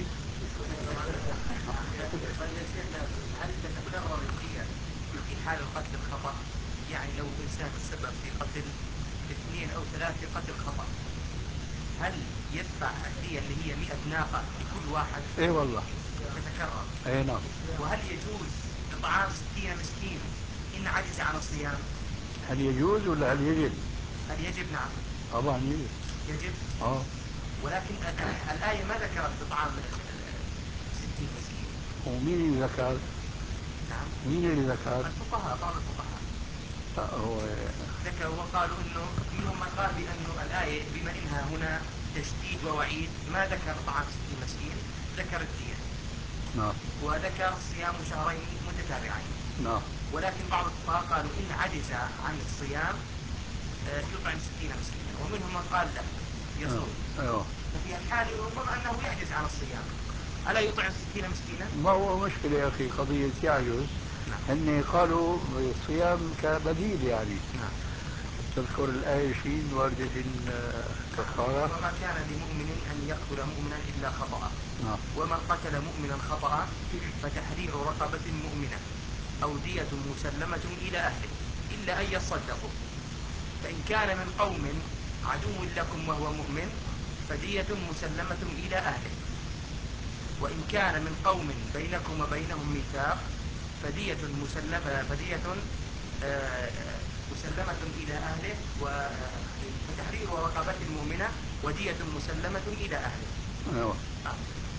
هل تتكرر الدية في حال القتل الخطأ؟ يعني لو إنسان تسبب في قتل اثنين أو ثلاثة قتل خطأ، هل يدفع الدية اللي هي مئة ناقة لكل واحد؟ إيه والله تتكرر. أي نعم. وهل يجوز إطعام ستين مسكين إن عجز عن الصيام؟ هل يجوز ولا هل يجب؟ هل يجب؟ نعم طبعا يجب. يجب. اه ولكن الآية ما ذكرت إطعام ستين مسكين. ومين اللي ذكر؟ نعم مين اللي ذكر؟ الفقهاء، بعض الفقهاء هو ذكروا وقالوا انه منهم من قال بانه الايه بما انها هنا تشديد ووعيد ما ذكر طعام ستين مسكين، ذكر الدية. نعم. وذكر صيام شهرين متتابعين. نعم. ولكن بعض الفقهاء قالوا ان عجز عن الصيام يطعم ستين مسكينا، ومنهم من قال لا يصوم. ايوه. ففي الحال ربما انه يعجز عن الصيام، الا يطعم ستين مسكينا؟ ما هو مشكلة يا أخي قضية يعجز. نعم. هن قالوا الصيام كبديل يعني. نعم. تذكر الآية شيء واردة في الكفارة. وما كان لمؤمن أن يقتل مؤمنا إلا خطأ. نعم. ومن قتل مؤمنا خطأ فتحرير رقبة مؤمنة أو دية مسلمة إلى أهله إلا أن يصدقوا، فإن كان من قوم عدو لكم وهو مؤمن فدية مسلمة إلى أهله، وإن كان من قوم بينكم وبينهم ميثاق فدية مسلمة فدية آه مسلمة إلى أهله وتحرير رقبة مؤمنة ودية مسلمة إلى أهله. أيوة. آه.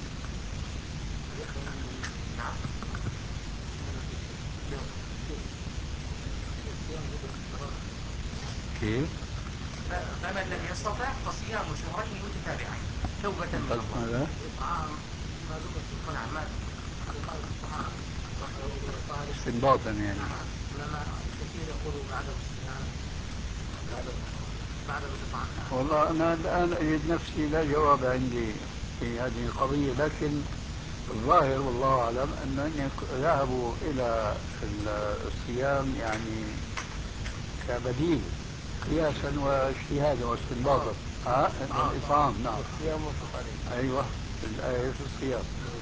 نعم. كيف؟ فمن لم يستطع فصيام شهرين متتابعين توبة من الله. هذا نعم. ما استنباطا يعني. لما كثير يقولوا بعدم الصيام بعد الإطعام. والله أنا الآن أجد نفسي لا جواب عندي في هذه القضية، لكن الظاهر والله أعلم أنهم ذهبوا إلى الصيام يعني كبديل قياسا واجتهادا واستنباطا. ها الإطعام. نعم. أيوة الآية في الصيام.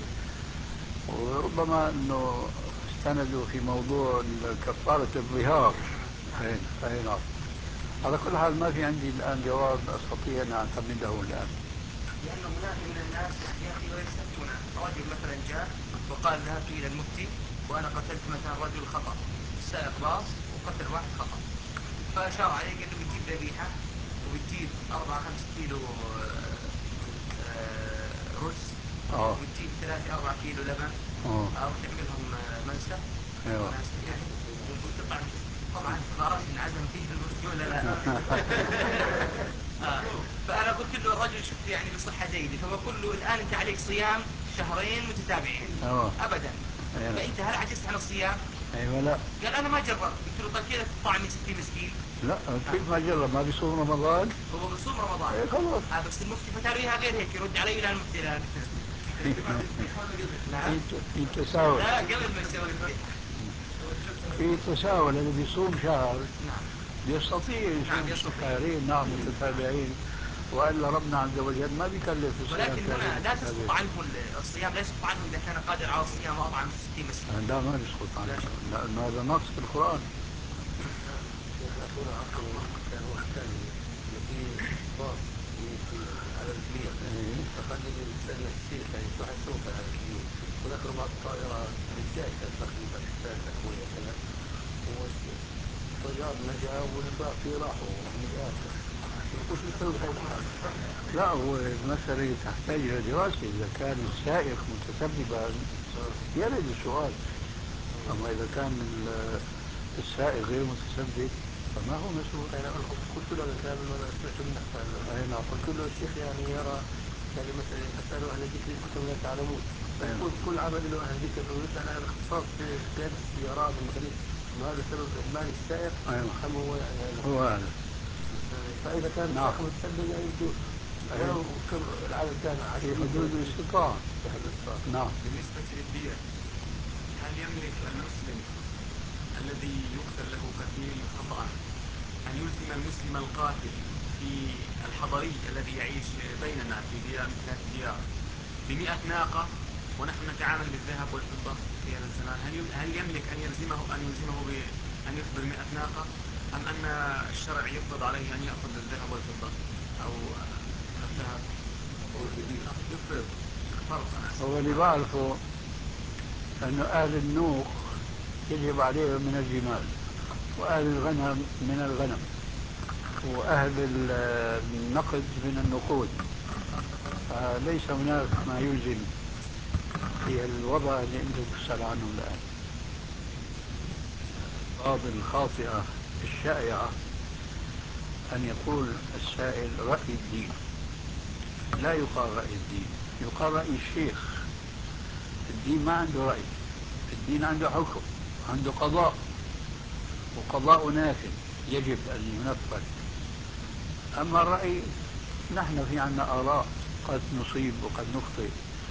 وربما أنه استندوا في موضوع كفارة الظهار. أي أي نعم. على كل حال ما في عندي الآن جواب أستطيع أن أعتمده الآن. لأن هناك من الناس يأتي ويستفتون. رجل مثلا جاء وقال ذهبت إلى المفتي وأنا قتلت مثلا رجل خطأ، سائق باص وقتل واحد خطأ، فأشار عليه قال له بتجيب ذبيحة وبتجيب أربعة خمس كيلو رز اه وتجيب ثلاثة أربعة كيلو لبن اه أو تعملهم منسف. ايوه. يعني وتطعم. طبعا ما أعرفش إن عزم فيه المفتي ولا لا. آه. فأنا قلت له الرجل شفت يعني بصحة جيدة، فبقول له الآن أنت عليك صيام شهرين متتابعين. أوه. أبدا. أيوة. فأنت هل عجزت عن الصيام؟ أيوة. لا. قال أنا ما جربت. قلت له طيب كذا تطعم من ستين مسكين؟ لا كيف ما جرب؟ ما بيصوم رمضان؟ هو بيصوم رمضان. ايه خلاص. آه بس المفتي فتاويها غير هيك، يرد علي الآن المفتي الآن. نعم. في تساهل. لا قبل ما يسوي الذبيحة. في تساهل. اللي بيصوم شهر نعم يستطيع يصوم نعم يستطيع. شهرين نعم متتابعين، والا ربنا عز وجل ما بيكلف الصيام. ولكن هنا لا تسقط عنه الصيام، لا يسقط عنه اذا كان قادر على الصيام واطعم ستين مسكين. لا ما يسقط عنه لأن هذا نص في القرآن. كان هو الثاني في باص يمشي على رجليه فقال لي الانسان الشيخ يعني صح يسوق على رجليه وذكر بعض الطائره بالجائزه تقريبا ثلاثه اخويا كذا والطيار نجا والباقي راحوا مئات. وش السبب في هذا الحال؟ لا، هو المسألة تحتاج إلى دراسة. إذا كان السائق متسببا يرد السؤال، أما إذا كان السائق غير متسبب فما هو مسؤول. أنا قلت له هذا الكلام اللي أنا سمعته منك أي نعم. قلت له الشيخ يعني يرى يعني مثلا فاسألوا أهل الذكر إن كنتم لا تعلمون. يكون كل عمل له أهل الذكر، فنسأل عن الاختصاص في قيادة السيارات والمخاليف، إنه هذا سبب إهمال السائق أم هو يعني هو هذا. فإذا كان نعم. السائق متسبب يعني يجوز ولو كم العدد كان في حدود الاستطاعة. في حدود الاستطاعة. نعم. بالنسبة للدية، هل يملك المسلم الذي يقتل له قتيل خطأ أن يلزم المسلم القاتل في الحضري الذي يعيش بيننا في ديار مثل هذه الديار بمئة ناقة ونحن نتعامل بالذهب والفضة في هذا الزمان؟ هل هل يملك أن يلزمه أن يلزمه بأن يصدر مئة ناقة، أم أن الشرع يفرض عليه أن يأخذ الذهب والفضة أو الذهب؟ يفرض فرض. هو اللي بعرفه أنه أهل النوق يجب عليهم من الجمال، وأهل الغنم من الغنم، وأهل النقد من النقود، فليس هناك ما يلزم في الوضع اللي أنت تسأل عنه الآن. بعض الخاطئة الشائعة أن يقول السائل رأي الدين. لا يقال رأي الدين، يقال رأي الشيخ. الدين ما عنده رأي، الدين عنده حكم، عنده قضاء، وقضاء نافذ يجب أن ينفذ. أما الرأي نحن في عنا آراء، قد نصيب وقد نخطئ،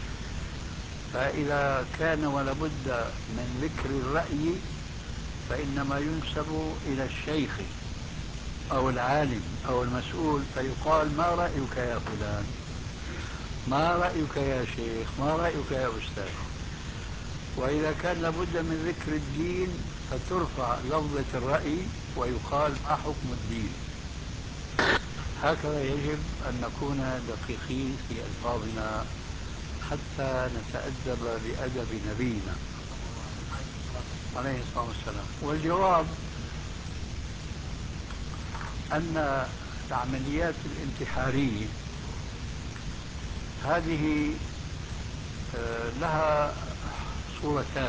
فإذا كان ولا بد من ذكر الرأي فإنما ينسب إلى الشيخ أو العالم أو المسؤول، فيقال ما رأيك يا فلان، ما رأيك يا شيخ، ما رأيك يا أستاذ. وإذا كان لابد من ذكر الدين فترفع لفظة الرأي ويقال ما حكم الدين. هكذا يجب أن نكون دقيقين في ألفاظنا حتى نتأدب بأدب نبينا عليه الصلاة والسلام. والجواب أن العمليات الانتحارية هذه لها صورتان.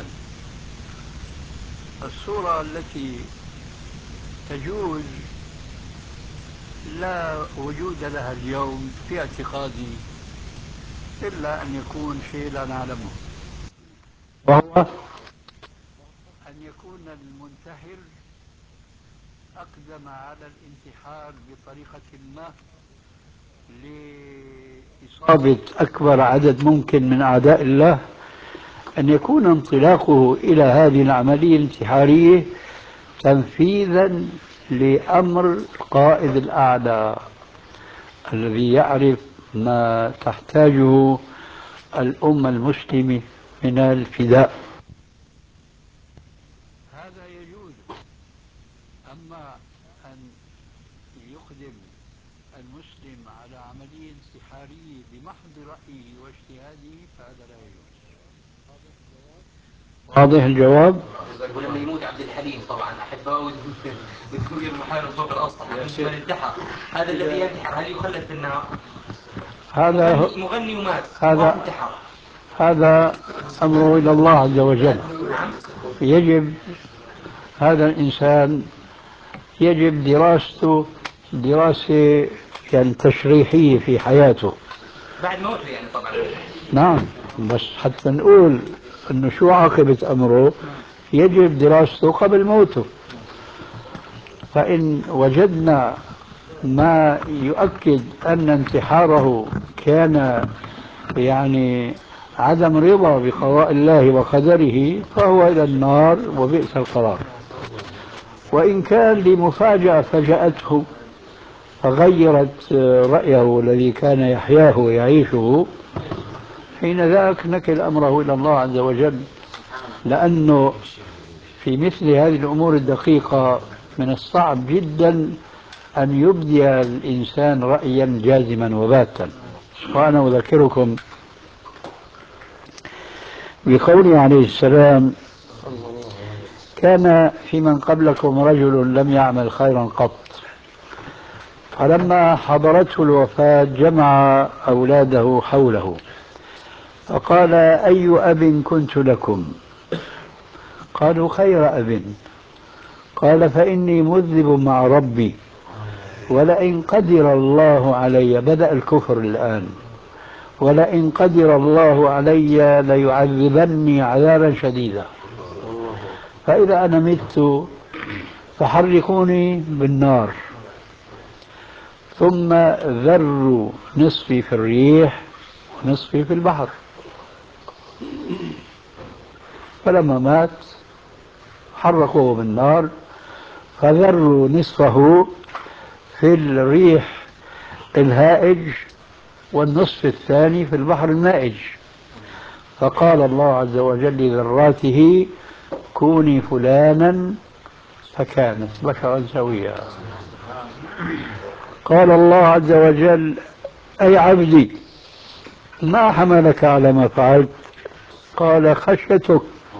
الصورة التي تجوز لا وجود لها اليوم في اعتقادي إلا أن يكون شيء لا نعلمه، وهو أن يكون المنتحر أقدم على الانتحار بطريقة ما لإصابة أكبر عدد ممكن من أعداء الله، أن يكون انطلاقه إلى هذه العملية الانتحارية تنفيذا لأمر القائد الأعلى الذي يعرف ما تحتاجه الأمة المسلمة من الفداء. هذا يجوز. أما أن يقدم المسلم على عملية انتحارية بمحض رأيه واجتهاده فهذا لا يجوز. واضح الجواب؟ ولما يموت عبد الحليم طبعا احبائه يدخلوا المحارب فوق الاسطح من انتحر، هذا الذي ينتحر هل يخلد في النار؟ هذا مغني, مغني ومات هذا انتحر، هذا امره الى الله عز وجل. يجب هذا الانسان يجب دراسته دراسه يعني تشريحيه في حياته بعد موته يعني طبعا. نعم، بس حتى نقول انه شو عاقبة امره يجب دراسته قبل موته. فان وجدنا ما يؤكد ان انتحاره كان يعني عدم رضا بقضاء الله وقدره فهو الى النار وبئس القرار. وان كان لمفاجأة فجأته فغيرت رأيه الذي كان يحياه ويعيشه، حين ذاك نكل أمره إلى الله عز وجل، لأنه في مثل هذه الأمور الدقيقة من الصعب جدا أن يبدي الإنسان رأيا جازما وباتا. وأنا أذكركم بقوله عليه السلام: كان في من قبلكم رجل لم يعمل خيرا قط فلما حضرته الوفاة جمع أولاده حوله فقال: أي أب كنت لكم؟ قالوا: خير أب. قال: فإني مذنب مع ربي، ولئن قدر الله علي، بدأ الكفر الآن، ولئن قدر الله علي ليعذبني عذابا شديدا، فإذا أنا مت فحرقوني بالنار ثم ذروا نصفي في الريح ونصفي في البحر. فلما مات حرقوه بالنار فذروا نصفه في الريح الهائج والنصف الثاني في البحر المائج. فقال الله عز وجل لذراته: كوني فلانا، فكانت بشرا سويا. قال الله عز وجل: أي عبدي ما حملك على ما فعلت؟ قال: خشيتك.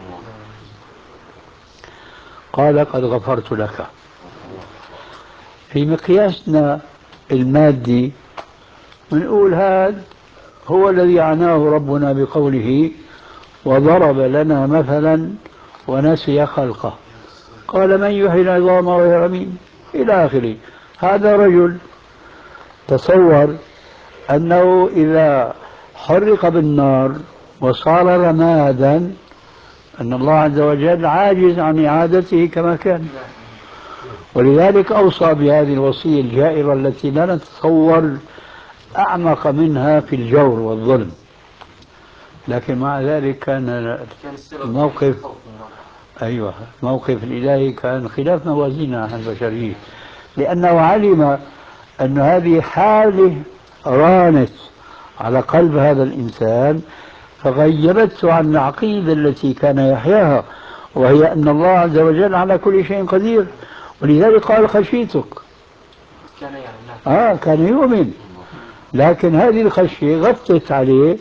قال: قد غفرت لك. في مقياسنا المادي نقول هذا هو الذي عناه ربنا بقوله: وضرب لنا مثلا ونسي خلقه، قال: من يحيي العظام وهي رميم، إلى آخره. هذا رجل تصور أنه إذا حرق بالنار وصار رمادا أن الله عز وجل عاجز عن إعادته كما كان، ولذلك أوصى بهذه الوصية الجائرة التي لا نتصور أعمق منها في الجور والظلم. لكن مع ذلك كان الموقف أيوة الموقف الإلهي كان خلاف موازيننا نحن البشرية، لأنه علم أن هذه حالة رانت على قلب هذا الإنسان فغيبته عن العقيدة التي كان يحياها، وهي أن الله عز وجل على كل شيء قدير. ولذلك قال: خشيتك. كان يعني آه كان يؤمن، لكن هذه الخشية غطت عليه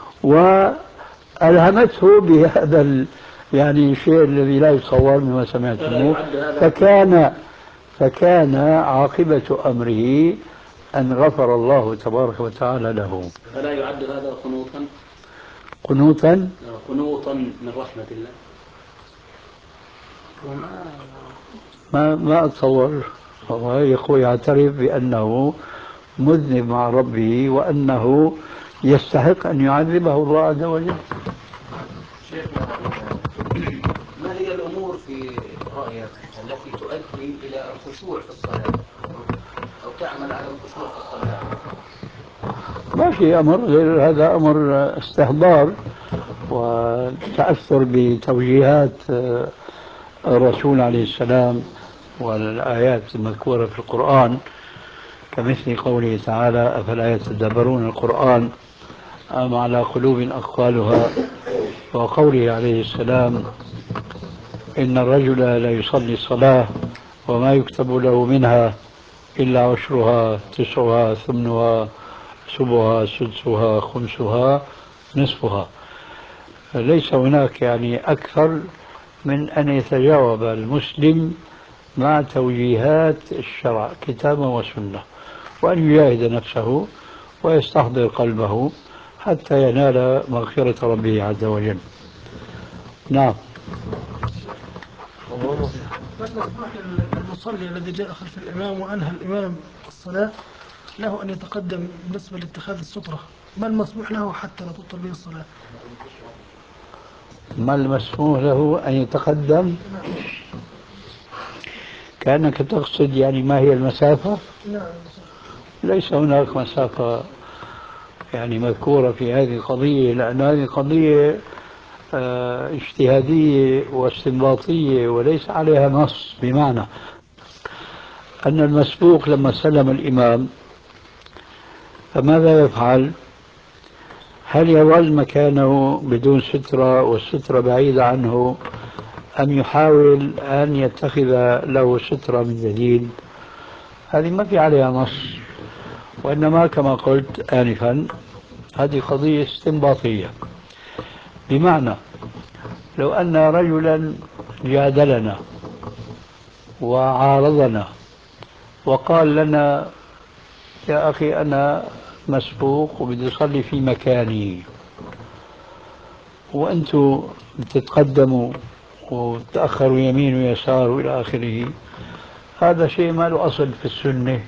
وألهمته بهذا يعني الشيء الذي لا يتصور مما سمعتموه، فكان فكان عاقبة أمره أن غفر الله تبارك وتعالى له. فلا يعد هذا قنوطا قنوطا قنوطا من رحمة الله؟ ما ما أتصور. هو يقول يعترف بأنه مذنب مع ربه وأنه يستحق أن يعذبه الله عز وجل. شيخنا، ما هي الأمور في رأيك التي تؤدي إلى الخشوع في الصلاة أو تعمل على الخشوع في الصلاة؟ ما في أمر غير هذا، أمر استهبار وتأثر بتوجيهات الرسول عليه السلام والآيات المذكورة في القرآن، كمثل قوله تعالى: أفلا يتدبرون القرآن أم على قلوب أقفالها، وقوله عليه السلام: إن الرجل لا يصلي الصلاة وما يكتب له منها إلا عشرها تسعها ثمنها سبها سدسها خمسها نصفها. ليس هناك يعني أكثر من أن يتجاوب المسلم مع توجيهات الشرع كتابا وسنة، وأن يجاهد نفسه ويستحضر قلبه حتى ينال مغفرة ربه عز وجل. نعم. المصلي الذي جاء خلف الإمام وأنهى الإمام الصلاة له أن يتقدم بالنسبة لاتخاذ السترة، ما المسموح له حتى لا تبطل به الصلاة؟ ما المسموح له أن يتقدم؟ كأنك تقصد يعني ما هي المسافة؟ نعم. ليس هناك مسافة يعني مذكورة في هذه القضية، لأن هذه القضية اه اجتهادية واستنباطية وليس عليها نص، بمعنى أن المسبوق لما سلم الإمام فماذا يفعل؟ هل يظل مكانه بدون سترة والسترة بعيدة عنه، أم يحاول أن يتخذ له سترة من جديد؟ هذه ما في عليها نص، وإنما كما قلت آنفا هذه قضية استنباطية. بمعنى لو أن رجلا جادلنا وعارضنا وقال لنا يا أخي أنا مسبوق وبدي أصلي في مكاني، وأنتم بتتقدموا وتأخروا يمين ويسار وإلى آخره، هذا شيء ما له أصل في السنة.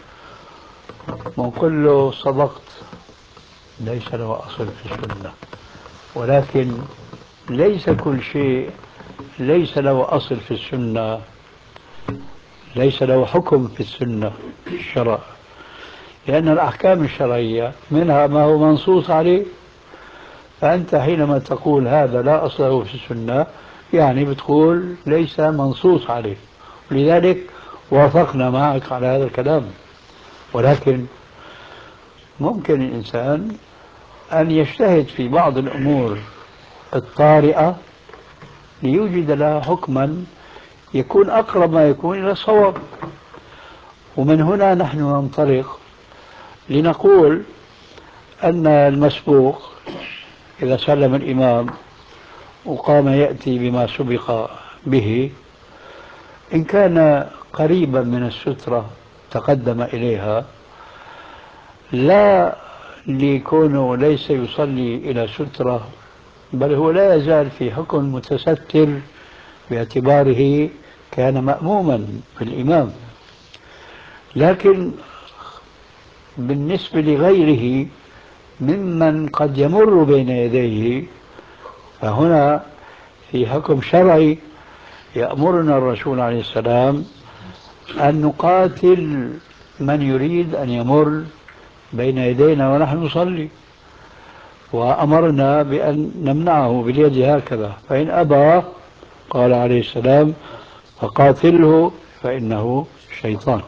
ونقول له صدقت، ليس له أصل في السنة. ولكن ليس كل شيء ليس له أصل في السنة ليس له حكم في السنة في الشرع، لأن الأحكام الشرعية منها ما هو منصوص عليه. فأنت حينما تقول هذا لا أصل له في السنة يعني بتقول ليس منصوص عليه، ولذلك وافقنا معك على هذا الكلام. ولكن ممكن الإنسان أن يجتهد في بعض الأمور الطارئة ليوجد لها حكما يكون أقرب ما يكون إلى الصواب. ومن هنا نحن ننطلق لنقول أن المسبوق إذا سلم الإمام وقام يأتي بما سبق به، إن كان قريبا من السترة تقدم إليها، لا لكونه ليس يصلي إلى سترة، بل هو لا يزال في حكم متستر باعتباره كان مأموما في الإمام. لكن بالنسبة لغيره ممن قد يمر بين يديه، فهنا في حكم شرعي يأمرنا الرسول عليه السلام أن نقاتل من يريد أن يمر بين يدينا ونحن نصلي، وأمرنا بأن نمنعه باليد هكذا، فإن أبى قال عليه السلام فقاتله فإنه شيطان.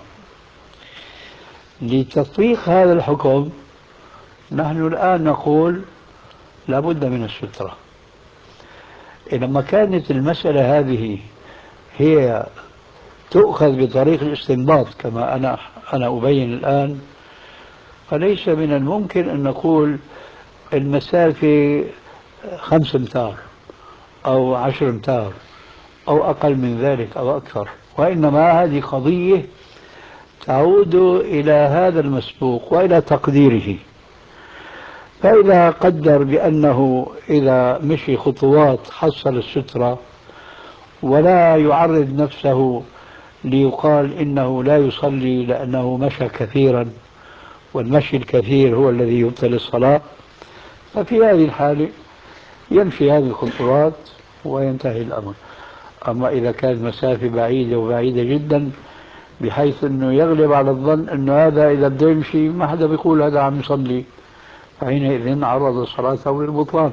لتطبيق هذا الحكم نحن الآن نقول لابد من السترة. لما كانت المسألة هذه هي تؤخذ بطريق الاستنباط كما أنا أنا أبين الآن، فليس من الممكن أن نقول المسافة خمس أمتار أو عشر أمتار أو أقل من ذلك أو أكثر، وإنما هذه قضية تعود إلى هذا المسبوق وإلى تقديره. فإذا قدر بأنه إذا مشي خطوات حصل السترة ولا يعرض نفسه ليقال إنه لا يصلي لأنه مشى كثيرا، والمشي الكثير هو الذي يبطل الصلاة، ففي هذه الحالة يمشي هذه الخطوات وينتهي الأمر. أما إذا كانت مسافة بعيدة وبعيدة جدا بحيث أنه يغلب على الظن أنه هذا إذا بده يمشي ما حدا بيقول هذا عم يصلي، فحينئذ عرض صلاته للبطلان.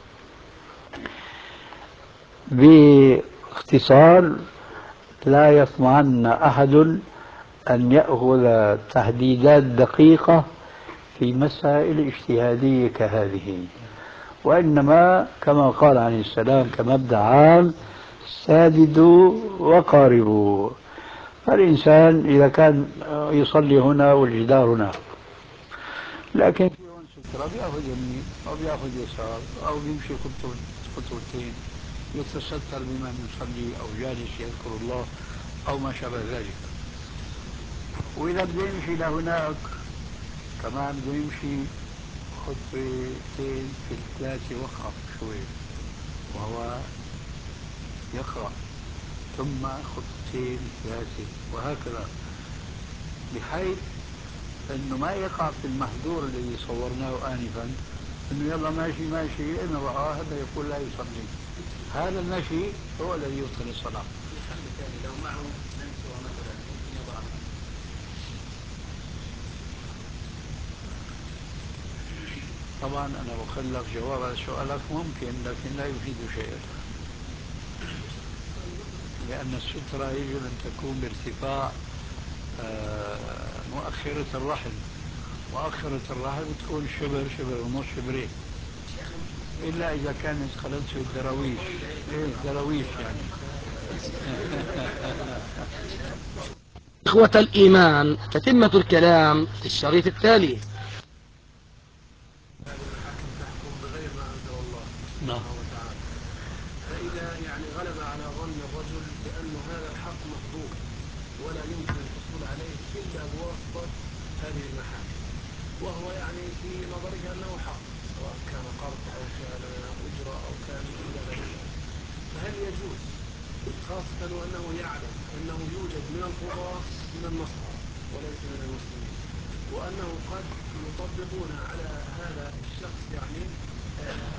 باختصار، لا يطمعن أحد أن يأخذ تحديدات دقيقة في مسائل اجتهادية كهذه، وإنما كما قال عليه السلام كمبدأ عام ساددوا وقاربوا. فالإنسان إذا كان يصلي هنا والجدار هنا، لكن في هون سترة بياخذ يمين أو بياخذ يسار أو بيمشي خطوة خطوتين يتستر بمن يصلي أو جالس يذكر الله أو ما شابه ذلك. وإذا بده يمشي لهناك كمان بده يمشي خطوتين في الثلاثة وقف شوي وهو يقرأ، ثم خطوتين ثلاثة وهكذا، بحيث انه ما يقع في المحذور الذي صورناه آنفا انه يلا ماشي ماشي ان رأى هذا يقول لا يصلي. هذا المشي هو الذي يبطل الصلاة. الحل الثاني لو معه منسوة مثلا ممكن يضعها. طبعا أنا بخلق جواب على سؤالك ممكن، لكن لا يفيد شيئا، لأن السترة يجب أن تكون بارتفاع مؤخرة الرحل، مؤخرة الرحل تكون شبر شبر ونص شبرين، إلا إذا كانت خلت في الدراويش. إيه الدراويش يعني. إخوة الإيمان، تتمة الكلام في الشريط التالي. الحاكم تحكم بغير ما أنزل الله نعم. سبحانه وتعالى، فإذا يعني غلب على ظن الرجل بأن هذا الحق محظور ولا يمكن الحصول عليه إلا بواسطة هذه المحاكم، وهو يعني في نظرك أنه حق سواء كان قرض أو كان أجرة أو كان إلى غير ذلك، فهل يجوز خاصة وأنه يعلم أنه يوجد من القضاة من النصارى وليس من المسلمين، وأنه قد يطبقون على هذا الشخص يعني آه